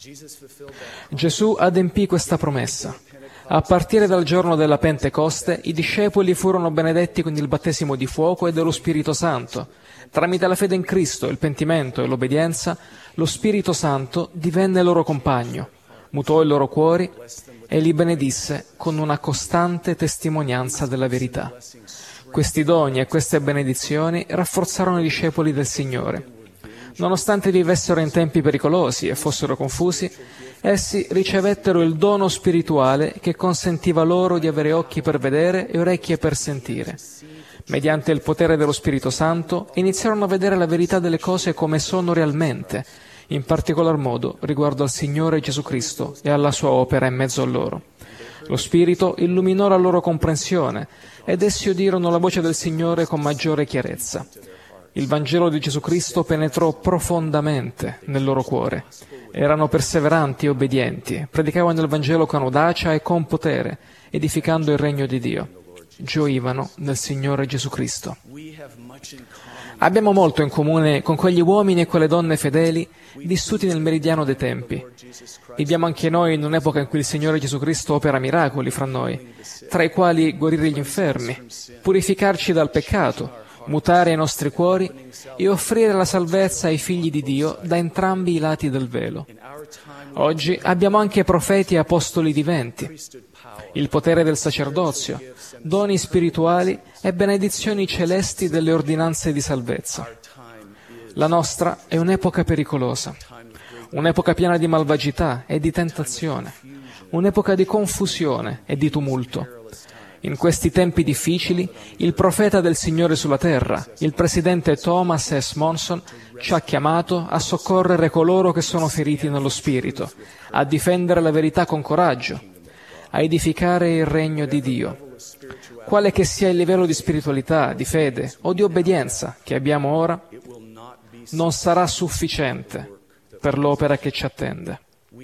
Gesù adempì questa promessa. A partire dal giorno della Pentecoste, i discepoli furono benedetti con il battesimo di fuoco e dello Spirito Santo. Tramite la fede in Cristo, il pentimento e l'obbedienza, lo Spirito Santo divenne loro compagno, mutò i loro cuori e li benedisse con una costante testimonianza della verità. Questi doni e queste benedizioni rafforzarono i discepoli del Signore. Nonostante vivessero in tempi pericolosi e fossero confusi, essi ricevettero il dono spirituale che consentiva loro di avere occhi per vedere e orecchie per sentire. Mediante il potere dello Spirito Santo iniziarono a vedere la verità delle cose come sono realmente, in particolar modo riguardo al Signore Gesù Cristo e alla sua opera in mezzo a loro. Lo Spirito illuminò la loro comprensione ed essi udirono la voce del Signore con maggiore chiarezza. Il Vangelo di Gesù Cristo penetrò profondamente nel loro cuore. Erano perseveranti e obbedienti, predicavano il Vangelo con audacia e con potere, edificando il regno di Dio. Gioivano nel Signore Gesù Cristo. Abbiamo molto in comune con quegli uomini e quelle donne fedeli vissuti nel meridiano dei tempi. Viviamo anche noi in un'epoca in cui il Signore Gesù Cristo opera miracoli fra noi, tra i quali guarire gli infermi, purificarci dal peccato, mutare i nostri cuori e offrire la salvezza ai figli di Dio da entrambi i lati del velo. Oggi abbiamo anche profeti e apostoli viventi, il potere del sacerdozio, doni spirituali e benedizioni celesti delle ordinanze di salvezza. La nostra è un'epoca pericolosa, un'epoca piena di malvagità e di tentazione, un'epoca di confusione e di tumulto. In questi tempi difficili, il profeta del Signore sulla terra, il presidente Thomas S. Monson, ci ha chiamato a soccorrere coloro che sono feriti nello spirito, a difendere la verità con coraggio, a edificare il regno di Dio. Quale che sia il livello di spiritualità, di fede o di obbedienza che abbiamo ora, non sarà sufficiente per l'opera che ci attende.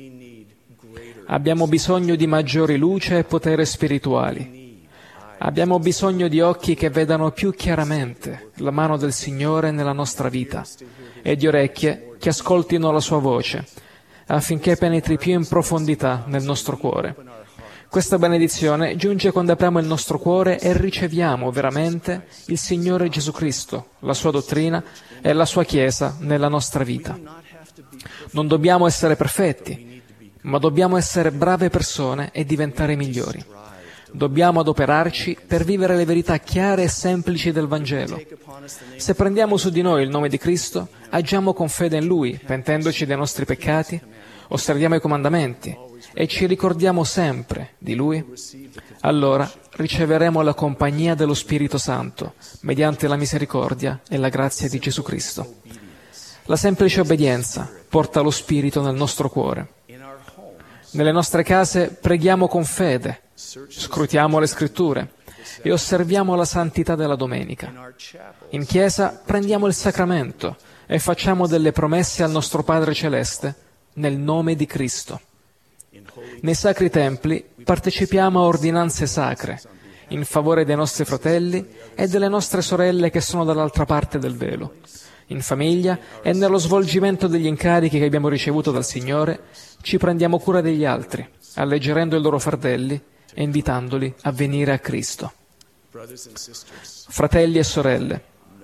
Abbiamo bisogno di maggiori luce e potere spirituali. Abbiamo bisogno di occhi che vedano più chiaramente la mano del Signore nella nostra vita e di orecchie che ascoltino la sua voce, affinché penetri più in profondità nel nostro cuore. Questa benedizione giunge quando apriamo il nostro cuore e riceviamo veramente il Signore Gesù Cristo, la sua dottrina e la sua Chiesa nella nostra vita. Non dobbiamo essere perfetti, ma dobbiamo essere brave persone e diventare migliori. Dobbiamo adoperarci per vivere le verità chiare e semplici del Vangelo. Se prendiamo su di noi il nome di Cristo, agiamo con fede in Lui, pentendoci dei nostri peccati, osserviamo i comandamenti e ci ricordiamo sempre di Lui, allora riceveremo la compagnia dello Spirito Santo, mediante la misericordia e la grazia di Gesù Cristo. La semplice obbedienza porta lo Spirito nel nostro cuore. Nelle nostre case preghiamo con fede, scrutiamo le Scritture e osserviamo la santità della domenica. In chiesa prendiamo il sacramento e facciamo delle promesse al nostro Padre Celeste nel nome di Cristo. Nei sacri templi partecipiamo a ordinanze sacre in favore dei nostri fratelli e delle nostre sorelle che sono dall'altra parte del velo. In famiglia e nello svolgimento degli incarichi che abbiamo ricevuto dal Signore, ci prendiamo cura degli altri, alleggerendo i loro fardelli e invitandoli a venire a Cristo. Fratelli e sorelle,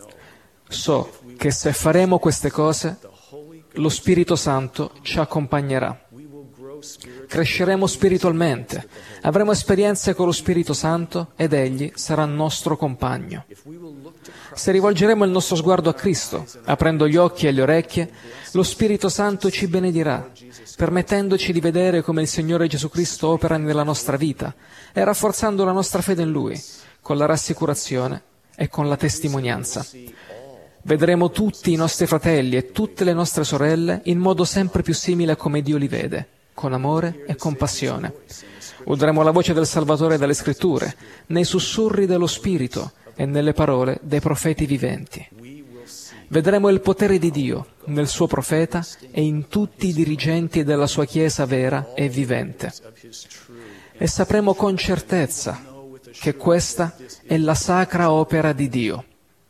so che se faremo queste cose, lo Spirito Santo ci accompagnerà. Cresceremo spiritualmente, avremo esperienze con lo Spirito Santo ed Egli sarà nostro compagno. Se rivolgeremo il nostro sguardo a Cristo, aprendo gli occhi e le orecchie, lo Spirito Santo ci benedirà, permettendoci di vedere come il Signore Gesù Cristo opera nella nostra vita e rafforzando la nostra fede in Lui, con la rassicurazione e con la testimonianza. Vedremo tutti i nostri fratelli e tutte le nostre sorelle in modo sempre più simile a come Dio li vede, con amore e compassione. Udremo la voce del Salvatore dalle Scritture, nei sussurri dello Spirito e nelle parole dei profeti viventi. Vedremo il potere di Dio nel suo profeta e in tutti i dirigenti della sua Chiesa vera e vivente. E sapremo con certezza che questa è la sacra opera di Dio.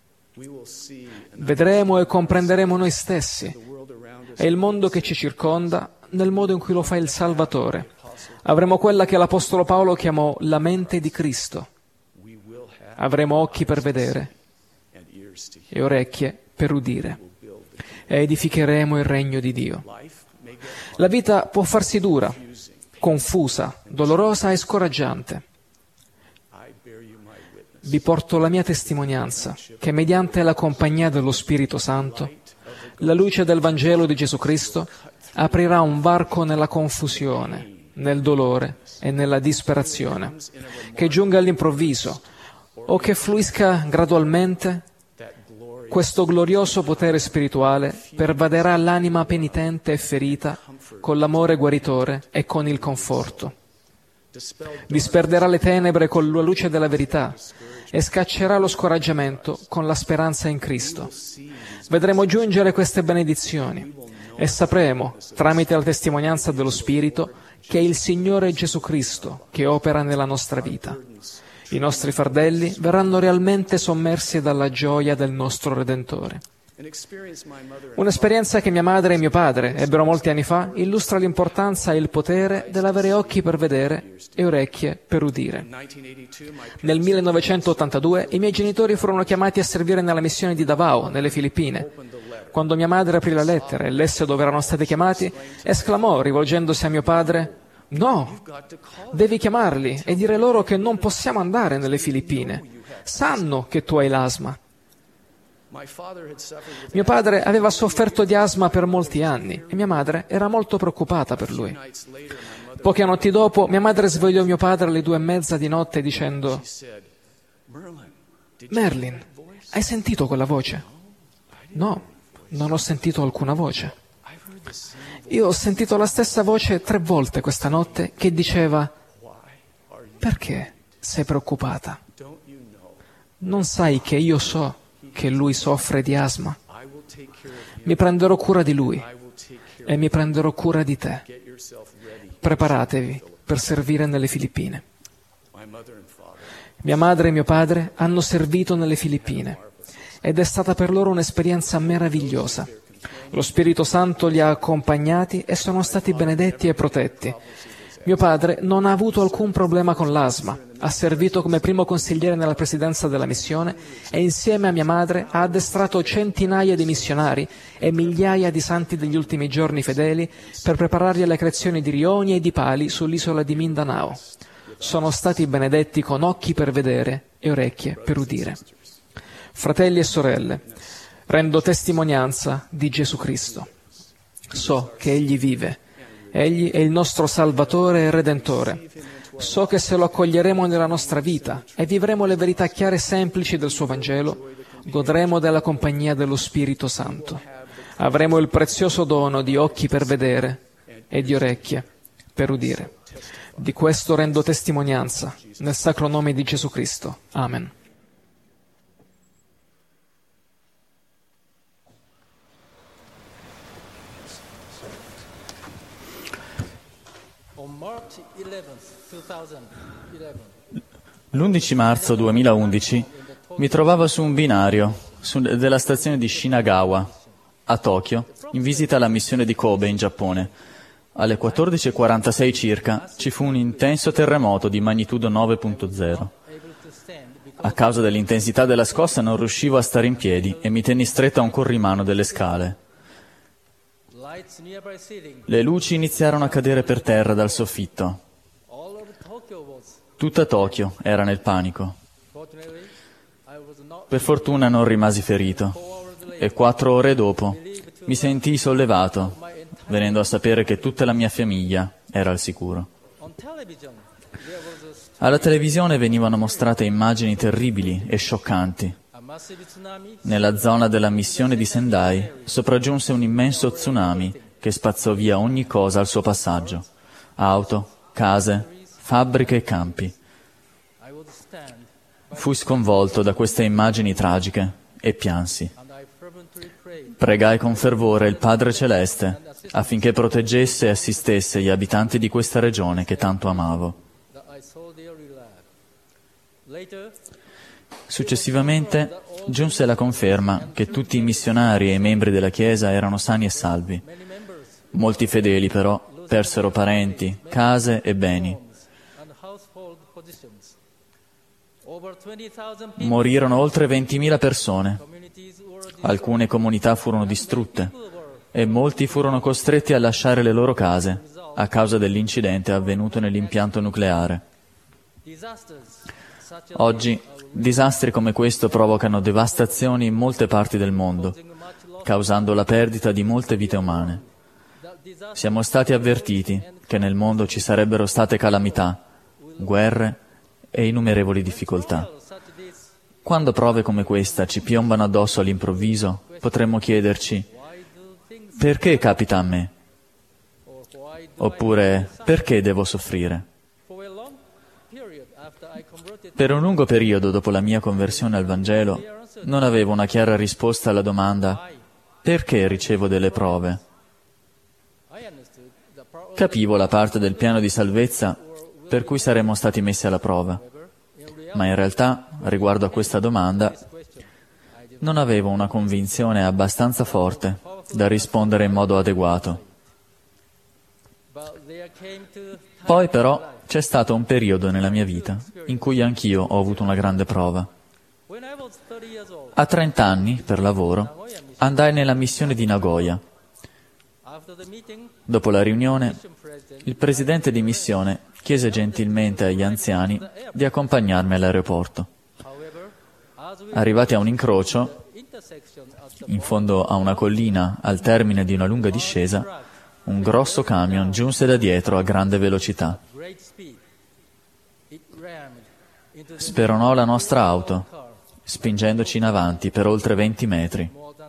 Vedremo e comprenderemo noi stessi e il mondo che ci circonda nel modo in cui lo fa il Salvatore. Avremo quella che l'Apostolo Paolo chiamò la mente di Cristo. Avremo occhi per vedere e orecchie per udire e edificheremo il regno di Dio. La vita può farsi dura, confusa, dolorosa e scoraggiante. Vi porto la mia testimonianza che mediante la compagnia dello Spirito Santo, la luce del Vangelo di Gesù Cristo aprirà un varco nella confusione, nel dolore e nella disperazione, che giunga all'improvviso o che fluisca gradualmente. Questo glorioso potere spirituale pervaderà l'anima penitente e ferita con l'amore guaritore e con il conforto. Disperderà le tenebre con la luce della verità e scaccerà lo scoraggiamento con la speranza in Cristo. Vedremo giungere queste benedizioni e sapremo, tramite la testimonianza dello Spirito, che è il Signore Gesù Cristo che opera nella nostra vita. I nostri fardelli verranno realmente sommersi dalla gioia del nostro Redentore. Un'esperienza che mia madre e mio padre ebbero molti anni fa illustra l'importanza e il potere dell'avere occhi per vedere e orecchie per udire. Nel 1982 i miei genitori furono chiamati a servire nella missione di Davao, nelle Filippine. Quando mia madre aprì la lettera e lesse dove erano stati chiamati, esclamò, rivolgendosi a mio padre: «No, devi chiamarli e dire loro che non possiamo andare nelle Filippine. Sanno che tu hai l'asma». Mio padre aveva sofferto di asma per molti anni e mia madre era molto preoccupata per lui. Poche notti dopo, mia madre svegliò mio padre alle 2:30 di notte dicendo: «Merlin, hai sentito quella voce?» «No, non ho sentito alcuna voce». «Io ho sentito la stessa voce 3 volte questa notte che diceva: perché sei preoccupata? Non sai che io so che lui soffre di asma? Mi prenderò cura di lui e mi prenderò cura di te. Preparatevi per servire nelle Filippine». Mia madre e mio padre hanno servito nelle Filippine ed è stata per loro un'esperienza meravigliosa. Lo Spirito Santo li ha accompagnati e sono stati benedetti e protetti. Mio padre non ha avuto alcun problema con l'asma, ha servito come primo consigliere nella presidenza della missione e insieme a mia madre ha addestrato centinaia di missionari e migliaia di santi degli ultimi giorni fedeli per prepararli alle creazioni di rioni e di pali sull'isola di Mindanao. sono stati benedetti con occhi per vedere e orecchie per udire. Fratelli e sorelle, rendo testimonianza di Gesù Cristo. So che Egli vive. Egli è il nostro Salvatore e Redentore. So che se lo accoglieremo nella nostra vita e vivremo le verità chiare e semplici del suo Vangelo, godremo della compagnia dello Spirito Santo. Avremo il prezioso dono di occhi per vedere e di orecchie per udire. Di questo rendo testimonianza nel sacro nome di Gesù Cristo. Amen. L'11 marzo 2011 mi trovavo su un binario della stazione di Shinagawa, a Tokyo, in visita alla missione di Kobe in Giappone. Alle 14:46 circa ci fu un intenso terremoto di magnitudo 9.0. A causa dell'intensità della scossa non riuscivo a stare in piedi e mi tenni stretto a un corrimano delle scale. Le luci iniziarono a cadere per terra dal soffitto. Tutta Tokyo era nel panico. Per fortuna non rimasi ferito e 4 ore dopo mi sentii sollevato, venendo a sapere che tutta la mia famiglia era al sicuro. Alla televisione venivano mostrate immagini terribili e scioccanti. Nella zona della missione di Sendai sopraggiunse un immenso tsunami che spazzò via ogni cosa al suo passaggio: auto, case, fabbriche e campi. Fui sconvolto da queste immagini tragiche e piansi. Pregai con fervore il Padre Celeste affinché proteggesse e assistesse gli abitanti di questa regione che tanto amavo. Successivamente giunse la conferma che tutti i missionari e i membri della Chiesa erano sani e salvi. Molti fedeli, però, persero parenti, case e beni. Morirono oltre 20.000 persone. Alcune comunità furono distrutte e molti furono costretti a lasciare le loro case a causa dell'incidente avvenuto nell'impianto nucleare. Oggi disastri come questo provocano devastazioni in molte parti del mondo, causando la perdita di molte vite umane. Siamo stati avvertiti che nel mondo ci sarebbero state calamità, guerre e innumerevoli difficoltà. Quando prove come questa ci piombano addosso all'improvviso, potremmo chiederci: perché capita a me? Oppure, perché devo soffrire? Per un lungo periodo dopo la mia conversione al Vangelo, non avevo una chiara risposta alla domanda: perché ricevo delle prove? Capivo la parte del piano di salvezza per cui saremmo stati messi alla prova, ma in realtà, riguardo a questa domanda, non avevo una convinzione abbastanza forte da rispondere in modo adeguato. Poi però c'è stato un periodo nella mia vita in cui anch'io ho avuto una grande prova. A 30 anni, per lavoro, andai nella missione di Nagoya. Dopo la riunione, il presidente di missione chiese gentilmente agli anziani di accompagnarmi all'aeroporto. Arrivati a un incrocio, in fondo a una collina al termine di una lunga discesa, un grosso camion giunse da dietro a grande velocità. Speronò la nostra auto, spingendoci in avanti per oltre 20 metri.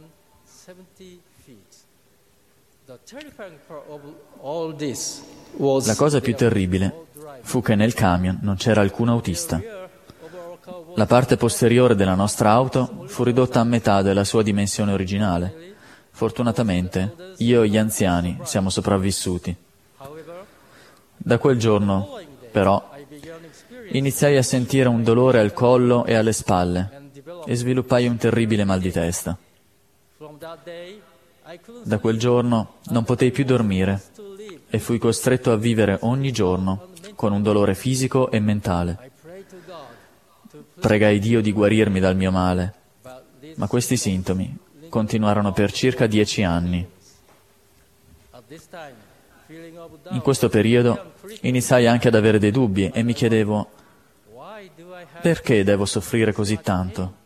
La cosa più terribile fu che nel camion non c'era alcun autista. La parte posteriore della nostra auto fu ridotta a metà della sua dimensione originale. Fortunatamente, io e gli anziani siamo sopravvissuti. Da quel giorno, però, iniziai a sentire un dolore al collo e alle spalle e sviluppai un terribile mal di testa. Da quel giorno non potei più dormire e fui costretto a vivere ogni giorno con un dolore fisico e mentale. Pregai Dio di guarirmi dal mio male, ma questi sintomi continuarono per circa 10 anni. In questo periodo iniziai anche ad avere dei dubbi e mi chiedevo: perché devo soffrire così tanto?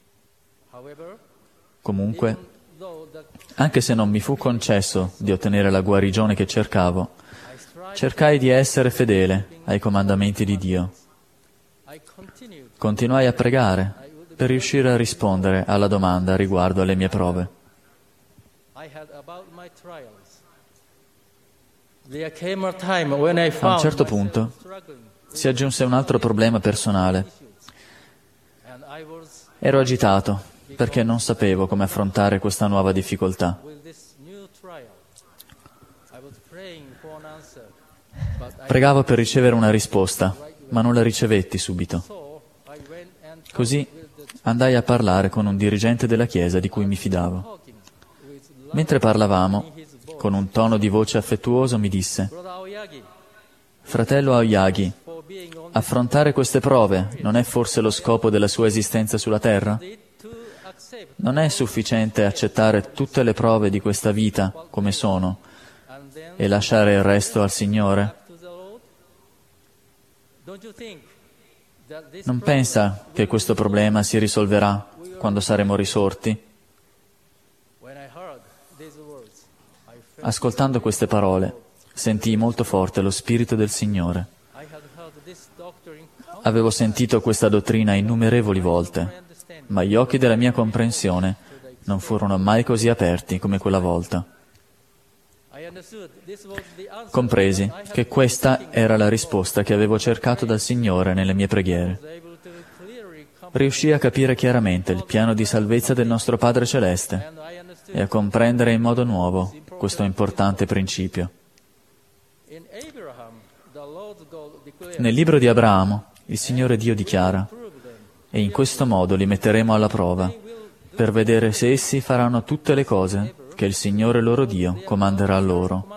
Comunque, anche se non mi fu concesso di ottenere la guarigione che cercavo, cercai di essere fedele ai comandamenti di Dio. Continuai a pregare per riuscire a rispondere alla domanda riguardo alle mie prove. A un certo punto si aggiunse un altro problema personale. Ero agitato perché non sapevo come affrontare questa nuova difficoltà. Pregavo per ricevere una risposta, ma non la ricevetti subito. Così andai a parlare con un dirigente della chiesa di cui mi fidavo. Mentre parlavamo, con un tono di voce affettuoso mi disse: «Fratello Aoyagi, affrontare queste prove non è forse lo scopo della sua esistenza sulla terra? Non è sufficiente accettare tutte le prove di questa vita come sono e lasciare il resto al Signore? Non pensa che questo problema si risolverà quando saremo risorti?» Ascoltando queste parole, sentii molto forte lo Spirito del Signore. Avevo sentito questa dottrina innumerevoli volte, ma gli occhi della mia comprensione non furono mai così aperti come quella volta. Compresi che questa era la risposta che avevo cercato dal Signore nelle mie preghiere. Riuscii a capire chiaramente il piano di salvezza del nostro Padre Celeste e a comprendere in modo nuovo questo importante principio. Nel libro di Abramo, il Signore Dio dichiara: «E in questo modo li metteremo alla prova, per vedere se essi faranno tutte le cose che il Signore loro Dio comanderà loro».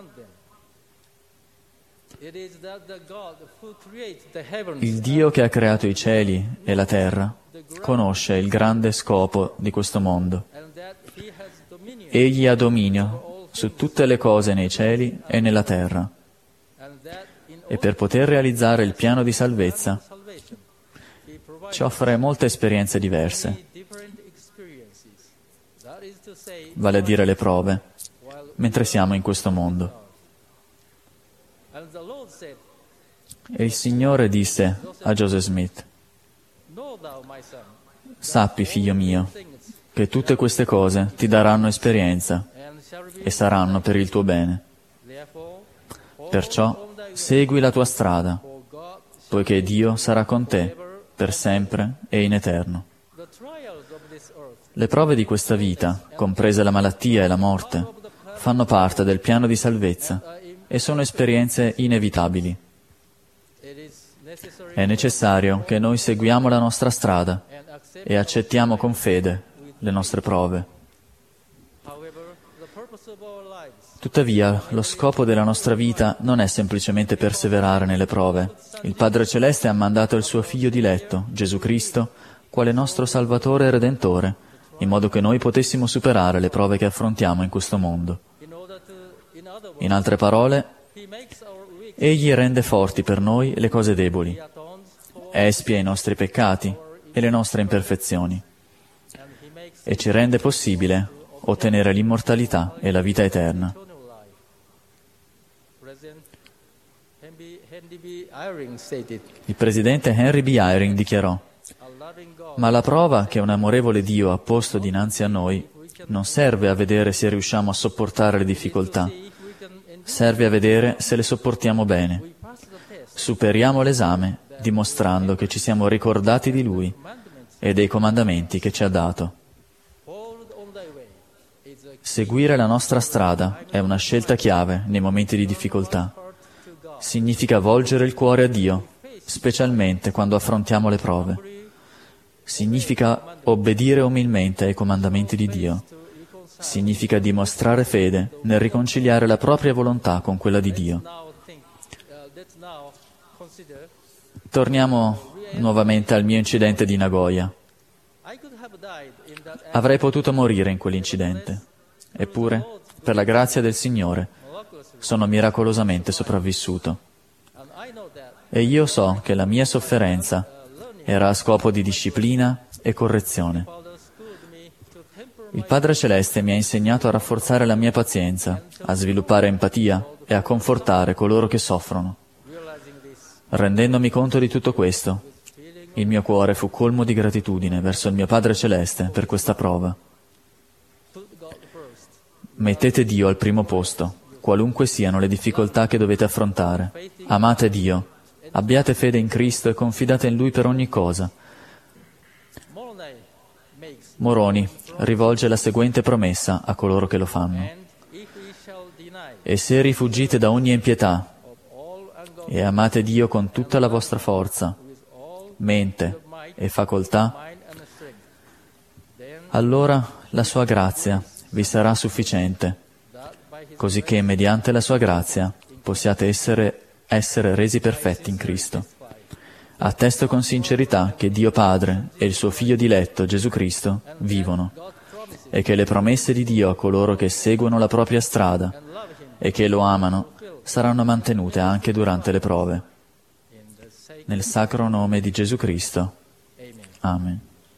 Il Dio che ha creato i cieli e la terra conosce il grande scopo di questo mondo. Egli ha dominio su tutte le cose nei cieli e nella terra. E per poter realizzare il piano di salvezza ci offre molte esperienze diverse, vale a dire le prove, mentre siamo in questo mondo. E il Signore disse a Joseph Smith: «Sappi, figlio mio, che tutte queste cose ti daranno esperienza e saranno per il tuo bene. Perciò segui la tua strada, poiché Dio sarà con te per sempre e in eterno». Le prove di questa vita, comprese la malattia e la morte, fanno parte del piano di salvezza e sono esperienze inevitabili. È necessario che noi seguiamo la nostra strada e accettiamo con fede le nostre prove. Tuttavia, lo scopo della nostra vita non è semplicemente perseverare nelle prove. Il Padre Celeste ha mandato il suo Figlio diletto, Gesù Cristo, quale nostro Salvatore e Redentore, in modo che noi potessimo superare le prove che affrontiamo in questo mondo. In altre parole, Egli rende forti per noi le cose deboli, espia i nostri peccati e le nostre imperfezioni, e ci rende possibile ottenere l'immortalità e la vita eterna. Il presidente Henry B. Eyring dichiarò: «Ma la prova che un amorevole Dio ha posto dinanzi a noi non serve a vedere se riusciamo a sopportare le difficoltà, serve a vedere se le sopportiamo bene. Superiamo l'esame dimostrando che ci siamo ricordati di Lui e dei comandamenti che ci ha dato. Seguire la nostra strada è una scelta chiave nei momenti di difficoltà. Significa volgere il cuore a Dio, specialmente quando affrontiamo le prove. Significa obbedire umilmente ai comandamenti di Dio. Significa dimostrare fede nel riconciliare la propria volontà con quella di Dio». Torniamo nuovamente al mio incidente di Nagoya. Avrei potuto morire in quell'incidente. Eppure, per la grazia del Signore, sono miracolosamente sopravvissuto. E io so che la mia sofferenza era a scopo di disciplina e correzione. Il Padre Celeste mi ha insegnato a rafforzare la mia pazienza, a sviluppare empatia e a confortare coloro che soffrono. Rendendomi conto di tutto questo, il mio cuore fu colmo di gratitudine verso il mio Padre Celeste per questa prova. Mettete Dio al primo posto, qualunque siano le difficoltà che dovete affrontare. Amate Dio, abbiate fede in Cristo e confidate in Lui per ogni cosa. Moroni rivolge la seguente promessa a coloro che lo fanno. E se rifuggite da ogni impietà e amate Dio con tutta la vostra forza, mente e facoltà, allora la sua grazia vi sarà sufficiente, così che mediante la sua grazia possiate essere resi perfetti in Cristo. Attesto con sincerità che Dio Padre e il suo Figlio diletto, Gesù Cristo, vivono, e che le promesse di Dio a coloro che seguono la propria strada e che lo amano saranno mantenute anche durante le prove. Nel sacro nome di Gesù Cristo. Amen.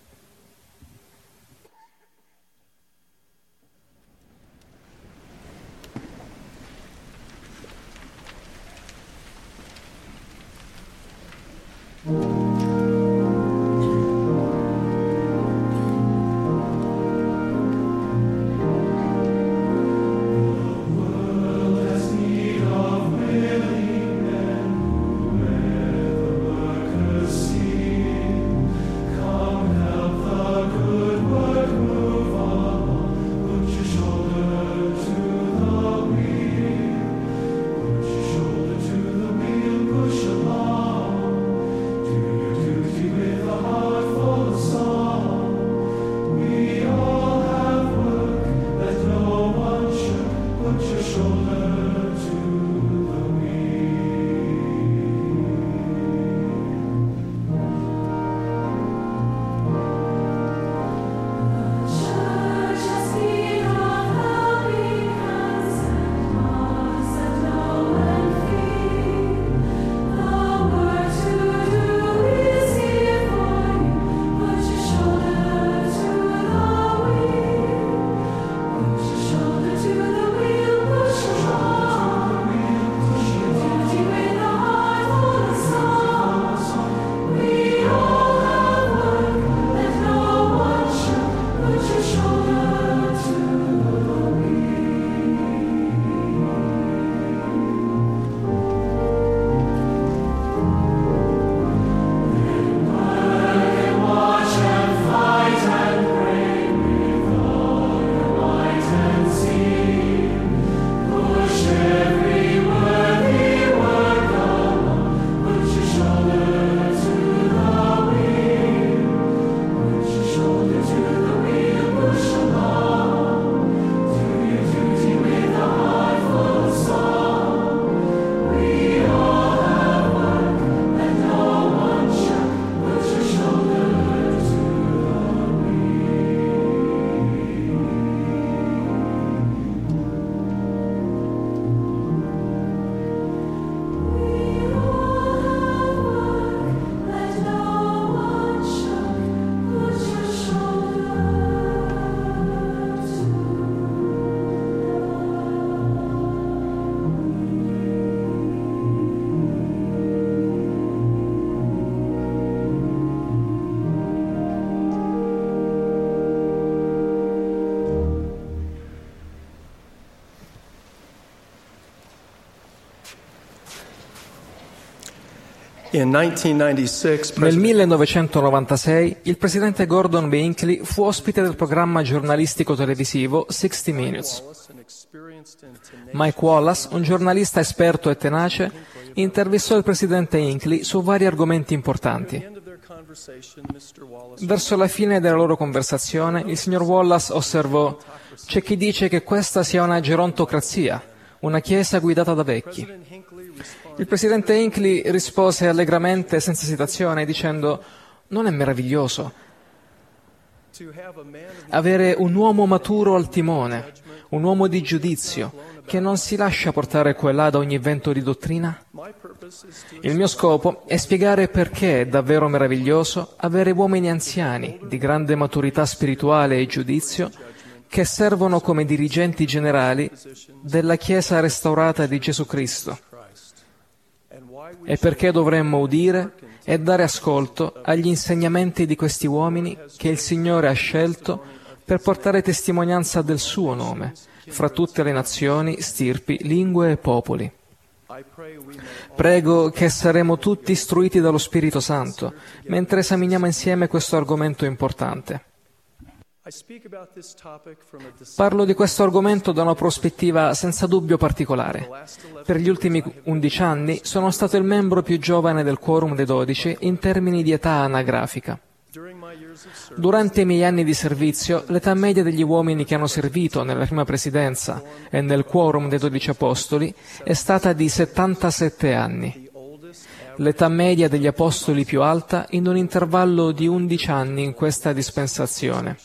Nel 1996 il presidente Gordon B. Hinckley fu ospite del programma giornalistico televisivo 60 Minutes. Mike Wallace, un giornalista esperto e tenace, intervistò il presidente Hinckley su vari argomenti importanti. Verso la fine della loro conversazione, il signor Wallace osservò: «C'è chi dice che questa sia una gerontocrazia, una chiesa guidata da vecchi». Il presidente Hinckley rispose allegramente, senza esitazione, dicendo: «Non è meraviglioso? Avere un uomo maturo al timone, un uomo di giudizio, che non si lascia portare qua e là da ogni vento di dottrina? Il mio scopo è spiegare perché è davvero meraviglioso avere uomini anziani, di grande maturità spirituale e giudizio, che servono come dirigenti generali della Chiesa restaurata di Gesù Cristo. E perché dovremmo udire e dare ascolto agli insegnamenti di questi uomini che il Signore ha scelto per portare testimonianza del suo nome fra tutte le nazioni, stirpi, lingue e popoli. Prego che saremo tutti istruiti dallo Spirito Santo mentre esaminiamo insieme questo argomento importante. Parlo di questo argomento da una prospettiva senza dubbio particolare. Per gli ultimi 11 anni sono stato il membro più giovane del Quorum dei 12 in termini di età anagrafica. Durante i miei anni di servizio, l'età media degli uomini che hanno servito nella prima presidenza e nel Quorum dei 12 Apostoli è stata di 77 anni. L'età media degli Apostoli più alta in un intervallo di 11 anni in questa dispensazione.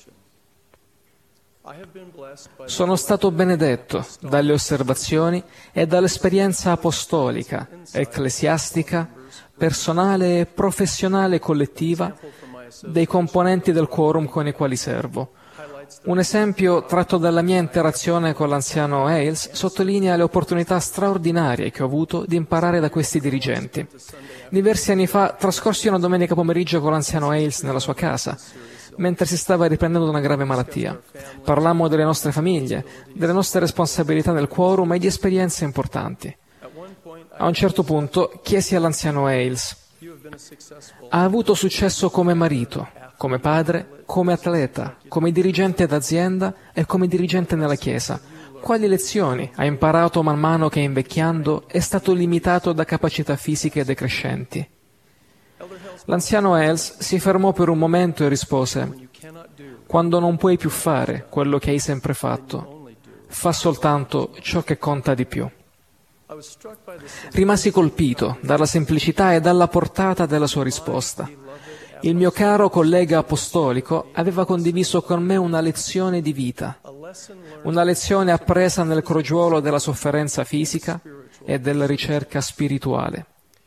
Sono stato benedetto dalle osservazioni e dall'esperienza apostolica, ecclesiastica, personale e professionale collettiva dei componenti del quorum con i quali servo. Un esempio tratto dalla mia interazione con l'anziano Hales sottolinea le opportunità straordinarie che ho avuto di imparare da questi dirigenti. Diversi anni fa trascorsi una domenica pomeriggio con l'anziano Hales nella sua casa, mentre si stava riprendendo da una grave malattia. Parlammo delle nostre famiglie, delle nostre responsabilità nel quorum e di esperienze importanti. A un certo punto chiesi all'anziano Hales: ha avuto successo come marito, come padre, come atleta, come dirigente d'azienda e come dirigente nella Chiesa. Quali lezioni ha imparato man mano che invecchiando è stato limitato da capacità fisiche decrescenti? L'anziano Hales si fermò per un momento e rispose: quando non puoi più fare quello che hai sempre fatto, fa soltanto ciò che conta di più. Rimasi colpito dalla semplicità e dalla portata della sua risposta. Il mio caro collega apostolico aveva condiviso con me una lezione di vita, una lezione appresa nel crogiuolo della sofferenza fisica e della ricerca spirituale.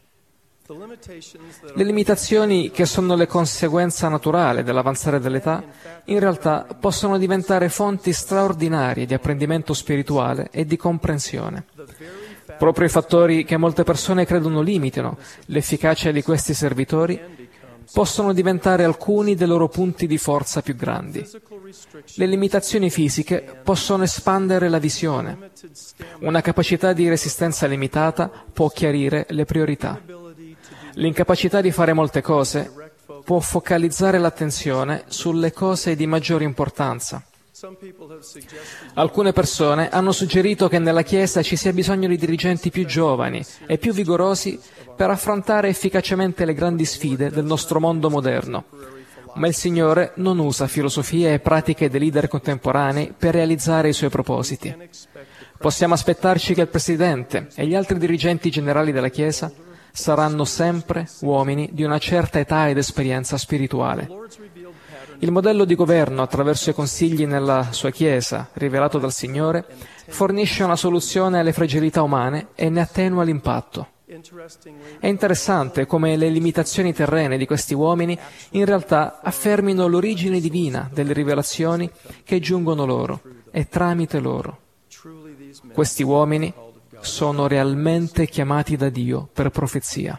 Le limitazioni che sono le conseguenza naturale dell'avanzare dell'età in realtà possono diventare fonti straordinarie di apprendimento spirituale e di comprensione. Proprio i fattori che molte persone credono limitino l'efficacia di questi servitori possono diventare alcuni dei loro punti di forza più grandi. Le limitazioni fisiche possono espandere la visione. Una capacità di resistenza limitata può chiarire le priorità. L'incapacità di fare molte cose può focalizzare l'attenzione sulle cose di maggiore importanza. Alcune persone hanno suggerito che nella Chiesa ci sia bisogno di dirigenti più giovani e più vigorosi per affrontare efficacemente le grandi sfide del nostro mondo moderno. Ma il Signore non usa filosofie e pratiche dei leader contemporanei per realizzare i suoi propositi. Possiamo aspettarci che il Presidente e gli altri dirigenti generali della Chiesa saranno sempre uomini di una certa età ed esperienza spirituale. Il modello di governo attraverso i consigli nella sua Chiesa, rivelato dal Signore, fornisce una soluzione alle fragilità umane e ne attenua l'impatto. È interessante come le limitazioni terrene di questi uomini in realtà affermino l'origine divina delle rivelazioni che giungono loro e tramite loro. Questi uomini sono realmente chiamati da Dio per profezia.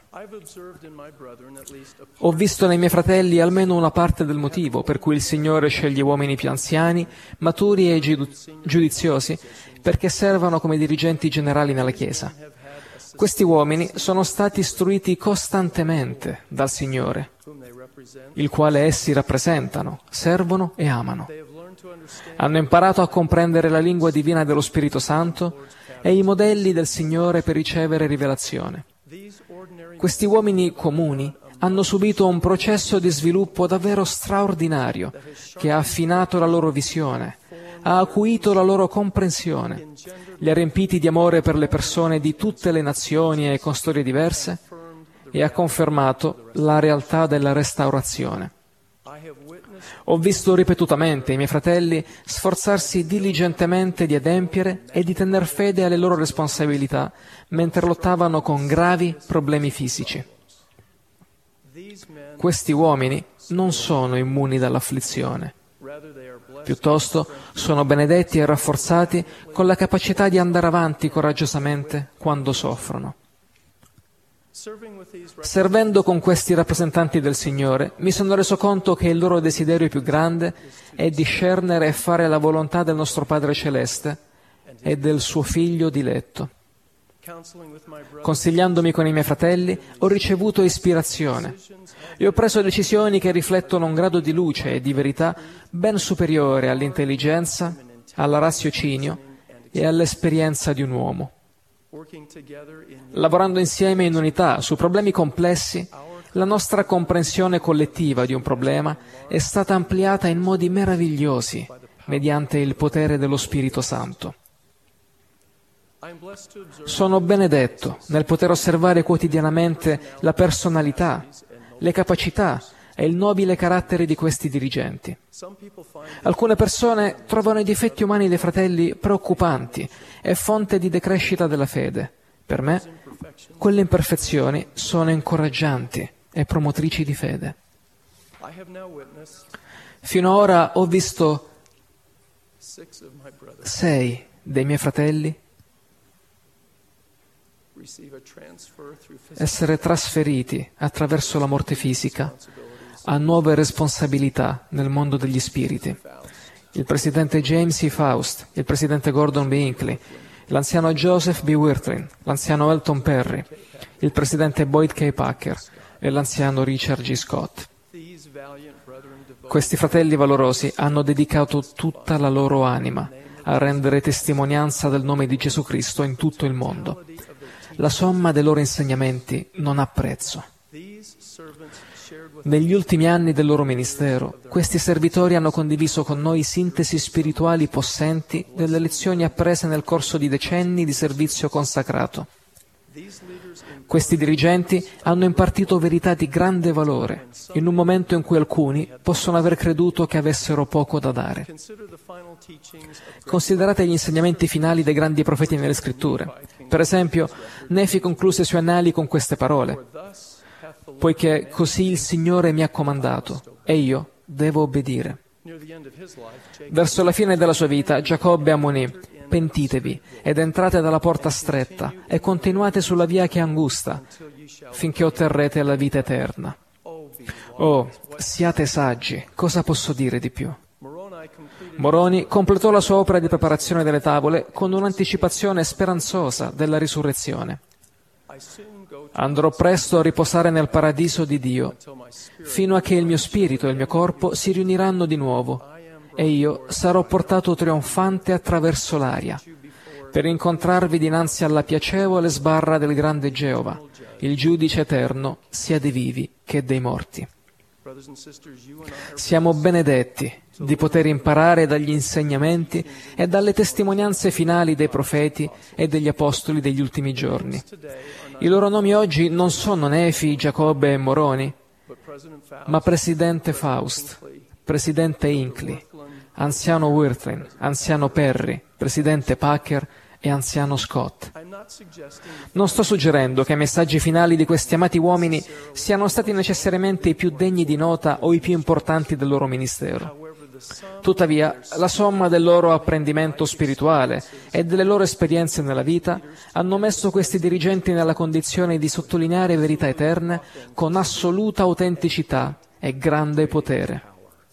Ho visto nei miei fratelli almeno una parte del motivo per cui il Signore sceglie uomini più anziani, maturi e giudiziosi, perché servano come dirigenti generali nella Chiesa. Questi uomini sono stati istruiti costantemente dal Signore, il quale essi rappresentano, servono e amano. Hanno imparato a comprendere la lingua divina dello Spirito Santo e i modelli del Signore per ricevere rivelazione. Questi uomini comuni hanno subito un processo di sviluppo davvero straordinario che ha affinato la loro visione, ha acuito la loro comprensione, li ha riempiti di amore per le persone di tutte le nazioni e con storie diverse e ha confermato la realtà della restaurazione. Ho visto ripetutamente i miei fratelli sforzarsi diligentemente di adempiere e di tener fede alle loro responsabilità mentre lottavano con gravi problemi fisici. Questi uomini non sono immuni dall'afflizione. Piuttosto sono benedetti e rafforzati con la capacità di andare avanti coraggiosamente quando soffrono. Servendo con questi rappresentanti del Signore, mi sono reso conto che il loro desiderio più grande è discernere e fare la volontà del nostro Padre Celeste e del suo Figlio diletto. Consigliandomi con i miei fratelli, ho ricevuto ispirazione e ho preso decisioni che riflettono un grado di luce e di verità ben superiore all'intelligenza, al raziocinio e all'esperienza di un uomo. Lavorando insieme in unità su problemi complessi, la nostra comprensione collettiva di un problema è stata ampliata in modi meravigliosi mediante il potere dello Spirito Santo. Sono benedetto nel poter osservare quotidianamente la personalità, le capacità e il nobile carattere di questi dirigenti. Alcune persone trovano i difetti umani dei fratelli preoccupanti e fonte di decrescita della fede. Per me, quelle imperfezioni sono incoraggianti e promotrici di fede. Fino ad ora ho visto 6 dei miei fratelli essere trasferiti attraverso la morte fisica a nuove responsabilità nel mondo degli spiriti. Il presidente James E. Faust, il presidente Gordon B. Hinckley, l'anziano Joseph B. Wirthlin, l'anziano Elton Perry, il presidente Boyd K. Packer e l'anziano Richard G. Scott. Questi fratelli valorosi hanno dedicato tutta la loro anima a rendere testimonianza del nome di Gesù Cristo in tutto il mondo. La somma dei loro insegnamenti non ha prezzo. Negli ultimi anni del loro ministero, questi servitori hanno condiviso con noi sintesi spirituali possenti delle lezioni apprese nel corso di decenni di servizio consacrato. Questi dirigenti hanno impartito verità di grande valore, in un momento in cui alcuni possono aver creduto che avessero poco da dare. Considerate gli insegnamenti finali dei grandi profeti nelle Scritture. Per esempio, Nefi concluse i suoi annali con queste parole: «Poiché così il Signore mi ha comandato, e io devo obbedire». Verso la fine della sua vita, Giacobbe ammonì: «Pentitevi ed entrate dalla porta stretta e continuate sulla via che è angusta, finché otterrete la vita eterna». Oh, siate saggi, cosa posso dire di più? Moroni completò la sua opera di preparazione delle tavole con un'anticipazione speranzosa della risurrezione. Andrò presto a riposare nel paradiso di Dio, fino a che il mio spirito e il mio corpo si riuniranno di nuovo, e io sarò portato trionfante attraverso l'aria, per incontrarvi dinanzi alla piacevole sbarra del grande Geova, il giudice eterno, sia dei vivi che dei morti. Siamo benedetti di poter imparare dagli insegnamenti e dalle testimonianze finali dei profeti e degli apostoli degli ultimi giorni. I loro nomi oggi non sono Nefi, Giacobbe e Moroni, ma presidente Faust, presidente Hinckley, anziano Wirthlin, anziano Perry, presidente Packer e anziano Scott. Non sto suggerendo che i messaggi finali di questi amati uomini siano stati necessariamente i più degni di nota o i più importanti del loro ministero. Tuttavia, la somma del loro apprendimento spirituale e delle loro esperienze nella vita hanno messo questi dirigenti nella condizione di sottolineare verità eterne con assoluta autenticità e grande potere.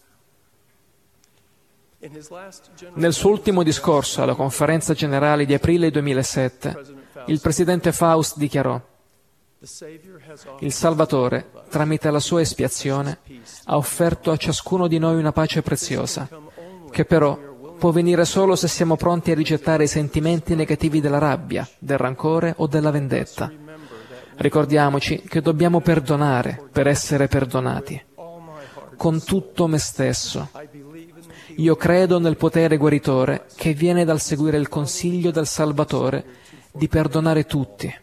Nel suo ultimo discorso alla conferenza generale di aprile 2007, il presidente Faust dichiarò: «Il Salvatore, tramite la sua espiazione, ha offerto a ciascuno di noi una pace preziosa, che però può venire solo se siamo pronti a rigettare i sentimenti negativi della rabbia, del rancore o della vendetta. Ricordiamoci che dobbiamo perdonare per essere perdonati. Con tutto me stesso. Io credo nel potere guaritore che viene dal seguire il consiglio del Salvatore di perdonare tutti».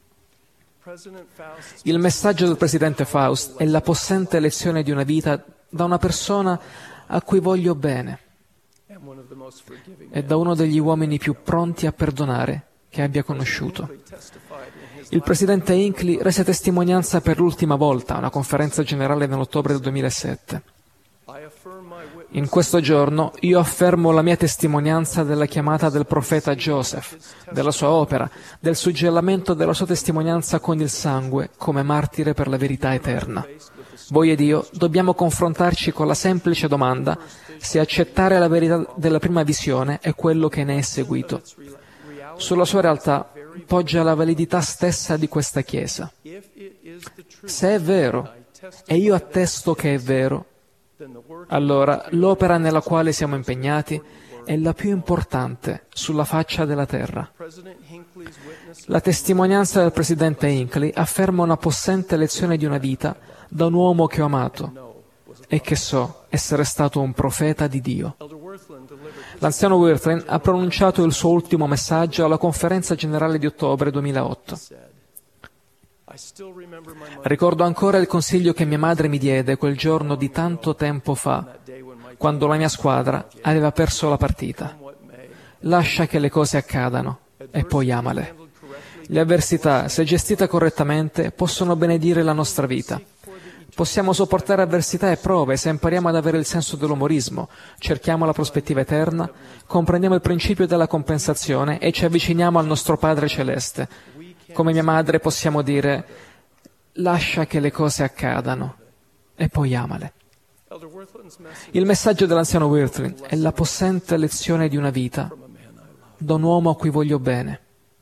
Il messaggio del presidente Faust è la possente lezione di una vita da una persona a cui voglio bene e da uno degli uomini più pronti a perdonare che abbia conosciuto. Il presidente Hinckley rese testimonianza per l'ultima volta a una conferenza generale nell'ottobre del 2007. In questo giorno io affermo la mia testimonianza della chiamata del profeta Joseph, della sua opera, del suggellamento della sua testimonianza con il sangue come martire per la verità eterna. Voi ed io dobbiamo confrontarci con la semplice domanda se accettare la verità della prima visione è quello che ne è seguito. Sulla sua realtà poggia la validità stessa di questa Chiesa. Se è vero, e io attesto che è vero, allora l'opera nella quale siamo impegnati è la più importante sulla faccia della terra. La testimonianza del presidente Hinckley afferma una possente lezione di una vita da un uomo che ho amato e che so essere stato un profeta di Dio. L'anziano Wirthlin ha pronunciato il suo ultimo messaggio alla conferenza generale di ottobre 2008. Ricordo ancora il consiglio che mia madre mi diede quel giorno di tanto tempo fa, quando la mia squadra aveva perso la partita. Lascia che le cose accadano e poi amale. Le avversità, se gestite correttamente, possono benedire la nostra vita. Possiamo sopportare avversità e prove se impariamo ad avere il senso dell'umorismo, cerchiamo la prospettiva eterna, comprendiamo il principio della compensazione e ci avviciniamo al nostro Padre Celeste. Come mia madre possiamo dire: lascia che le cose accadano e poi amale. Il messaggio dell'anziano Wirthlin è la possente lezione di una vita da un uomo a cui voglio bene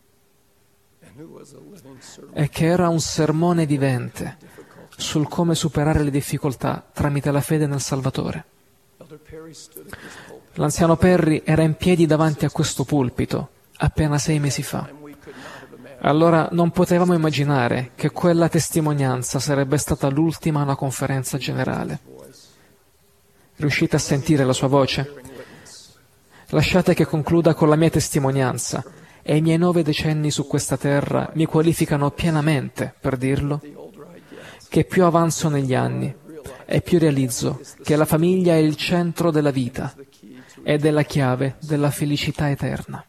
e che era un sermone vivente sul come superare le difficoltà tramite la fede nel Salvatore. L'anziano Perry era in piedi davanti a questo pulpito appena 6 mesi fa. Allora non potevamo immaginare che quella testimonianza sarebbe stata l'ultima a una conferenza generale. Riuscite a sentire la sua voce? Lasciate che concluda con la mia testimonianza, e i miei 9 decenni su questa terra mi qualificano pienamente per dirlo, che più avanzo negli anni e più realizzo che la famiglia è il centro della vita ed è la chiave della felicità eterna.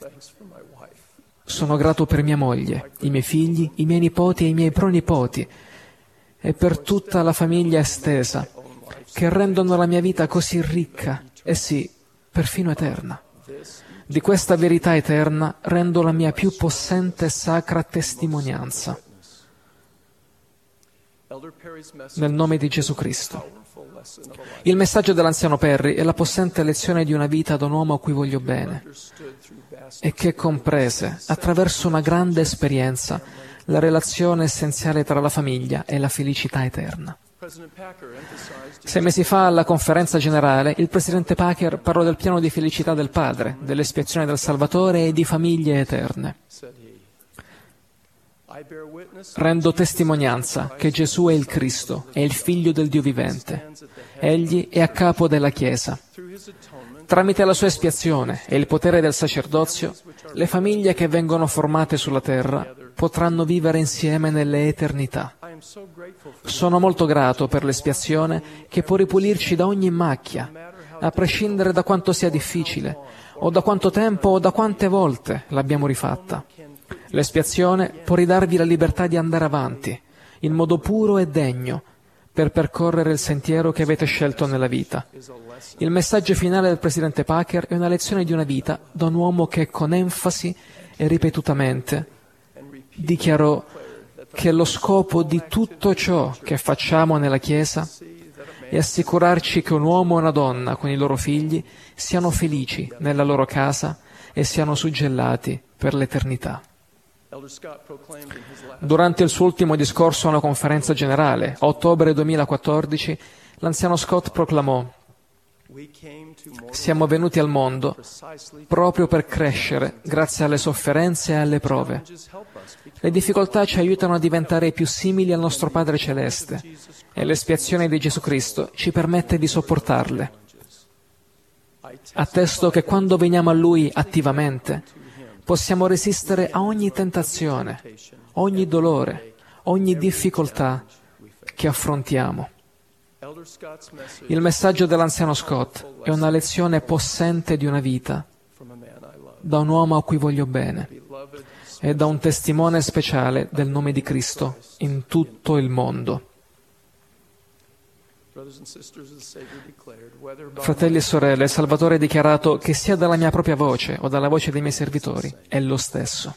Sono grato per mia moglie, i miei figli, i miei nipoti e i miei pronipoti e per tutta la famiglia estesa, che rendono la mia vita così ricca e sì, perfino eterna. Di questa verità eterna rendo la mia più possente e sacra testimonianza. Nel nome di Gesù Cristo. Il messaggio dell'anziano Perry è la possente lezione di una vita da un uomo a cui voglio bene e che comprese, attraverso una grande esperienza, la relazione essenziale tra la famiglia e la felicità eterna. 6 mesi fa, alla conferenza generale, il presidente Packer parlò del piano di felicità del Padre, dell'espiazione del Salvatore e di famiglie eterne. Rendo testimonianza che Gesù è il Cristo, è il Figlio del Dio vivente. Egli è a capo della Chiesa. Tramite la sua espiazione e il potere del sacerdozio, le famiglie che vengono formate sulla terra potranno vivere insieme nelle eternità. Sono molto grato per l'espiazione che può ripulirci da ogni macchia, a prescindere da quanto sia difficile, o da quanto tempo o da quante volte l'abbiamo rifatta. L'espiazione può ridarvi la libertà di andare avanti, in modo puro e degno, per percorrere il sentiero che avete scelto nella vita. Il messaggio finale del presidente Packer è una lezione di una vita da un uomo che con enfasi e ripetutamente dichiarò che lo scopo di tutto ciò che facciamo nella Chiesa è assicurarci che un uomo e una donna con i loro figli siano felici nella loro casa e siano suggellati per l'eternità. Durante il suo ultimo discorso a una conferenza generale, a ottobre 2014, l'anziano Scott proclamò: siamo venuti al mondo proprio per crescere grazie alle sofferenze e alle prove. Le difficoltà ci aiutano a diventare più simili al nostro Padre Celeste e l'espiazione di Gesù Cristo ci permette di sopportarle. Attesto che quando veniamo a Lui attivamente possiamo resistere a ogni tentazione, ogni dolore, ogni difficoltà che affrontiamo. Il messaggio dell'anziano Scott è una lezione possente di una vita, da un uomo a cui voglio bene e da un testimone speciale del nome di Cristo in tutto il mondo. Fratelli e sorelle, il Salvatore ha dichiarato che sia dalla mia propria voce o dalla voce dei miei servitori, è lo stesso.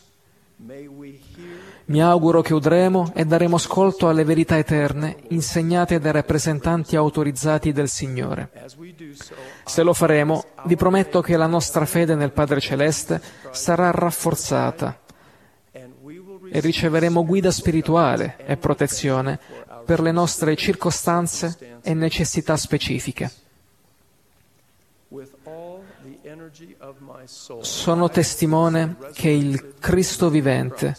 Mi auguro che udremo e daremo ascolto alle verità eterne insegnate dai rappresentanti autorizzati del Signore. Se lo faremo, vi prometto che la nostra fede nel Padre Celeste sarà rafforzata e riceveremo guida spirituale e protezione per le nostre circostanze e necessità specifiche. Sono testimone che il Cristo vivente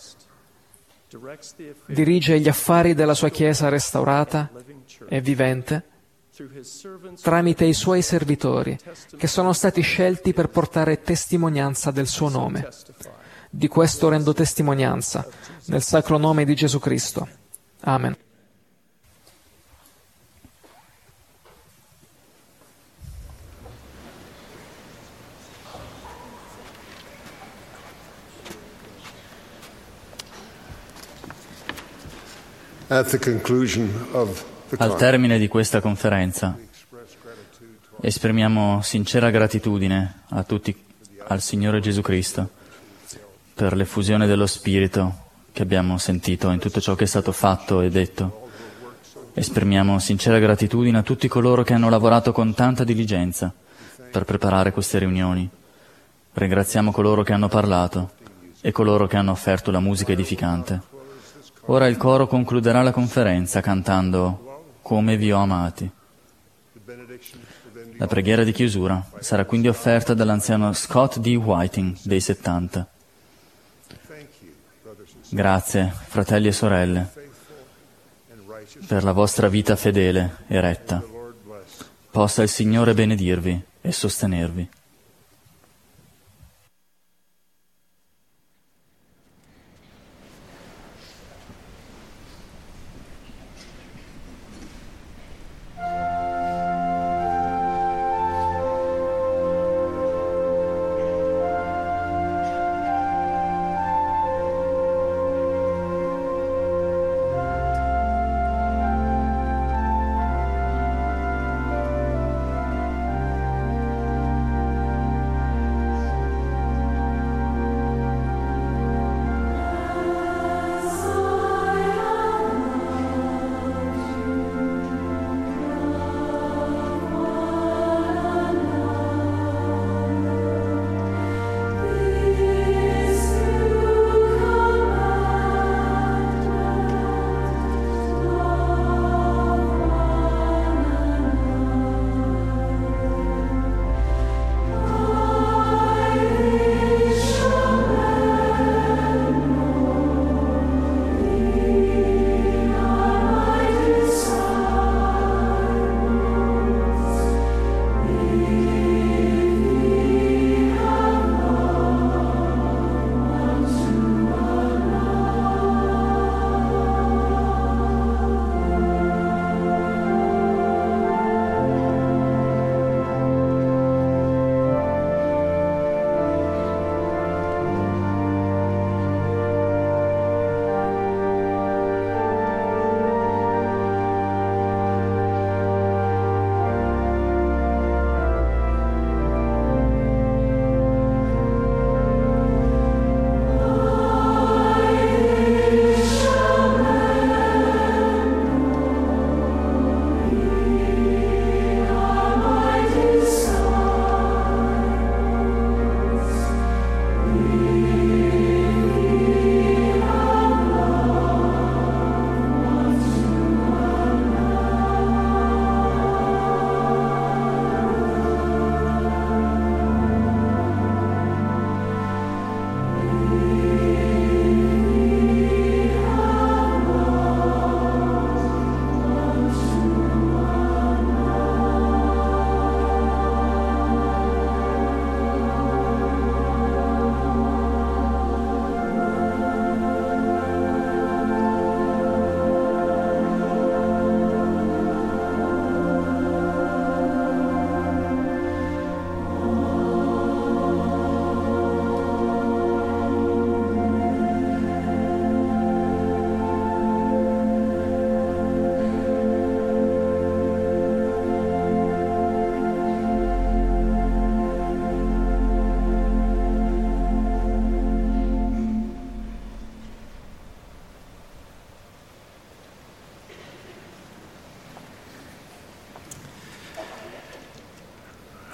dirige gli affari della sua Chiesa restaurata e vivente tramite i suoi servitori, che sono stati scelti per portare testimonianza del suo nome. Di questo rendo testimonianza, nel sacro nome di Gesù Cristo. Amen. Al termine di questa conferenza esprimiamo sincera gratitudine a tutti al Signore Gesù Cristo per l'effusione dello Spirito che abbiamo sentito in tutto ciò che è stato fatto e detto. Esprimiamo sincera gratitudine a tutti coloro che hanno lavorato con tanta diligenza per preparare queste riunioni. Ringraziamo coloro che hanno parlato e coloro che hanno offerto la musica edificante. Ora il coro concluderà la conferenza cantando Come vi ho amati. La preghiera di chiusura sarà quindi offerta dall'anziano Scott D. Whiting dei 70. Grazie, fratelli e sorelle, per la vostra vita fedele e retta. Possa il Signore benedirvi e sostenervi.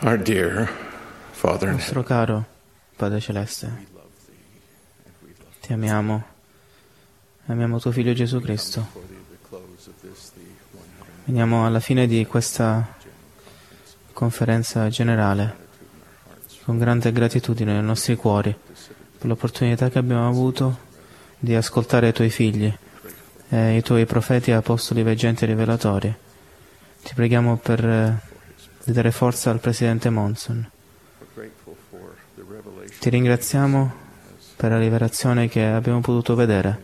Our dear Father in Nostro caro Padre Celeste, ti amiamo tuo Figlio Gesù Cristo. Veniamo alla fine di questa conferenza generale con grande gratitudine nei nostri cuori per l'opportunità che abbiamo avuto di ascoltare i tuoi figli e i tuoi profeti, apostoli, veggenti e rivelatori. Ti preghiamo di dare forza al Presidente Monson. Ti ringraziamo per la rivelazione che abbiamo potuto vedere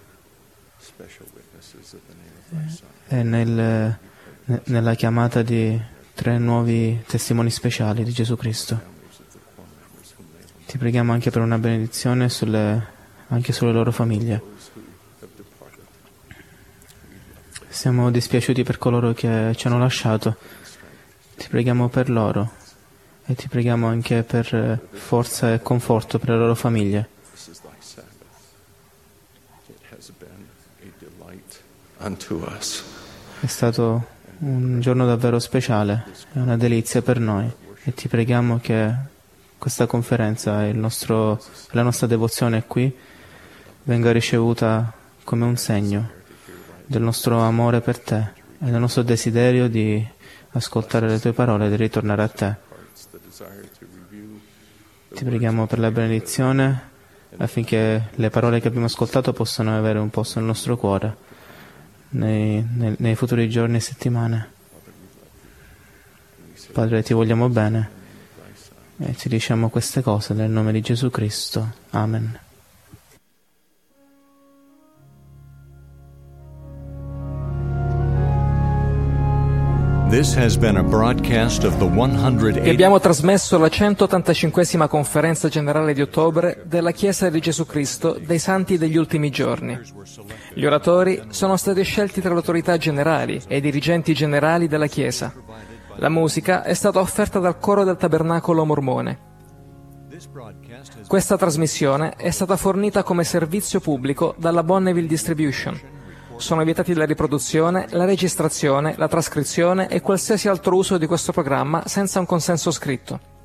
e nella chiamata di 3 nuovi testimoni speciali di Gesù Cristo. Ti preghiamo anche per una benedizione anche sulle loro famiglie. Siamo dispiaciuti per coloro che ci hanno lasciato. Ti preghiamo per loro e ti preghiamo anche per forza e conforto per le loro famiglie. È stato un giorno davvero speciale, è una delizia per noi e ti preghiamo che questa conferenza e la nostra devozione qui venga ricevuta come un segno del nostro amore per te e del nostro desiderio di ascoltare le tue parole e di ritornare a te. Ti preghiamo per la benedizione affinché le parole che abbiamo ascoltato possano avere un posto nel nostro cuore nei futuri giorni e settimane. Padre, ti vogliamo bene e ti diciamo queste cose nel nome di Gesù Cristo. Amen. This has been a broadcast of the 180. Vi abbiamo trasmesso la 185esima conferenza generale di ottobre della Chiesa di Gesù Cristo dei Santi degli Ultimi Giorni. Gli oratori sono stati scelti tra le autorità generali e i dirigenti generali della Chiesa. La musica è stata offerta dal coro del Tabernacolo Mormone. Questa trasmissione è stata fornita come servizio pubblico dalla Bonneville Distribution. Sono vietati la riproduzione, la registrazione, la trascrizione e qualsiasi altro uso di questo programma senza un consenso scritto.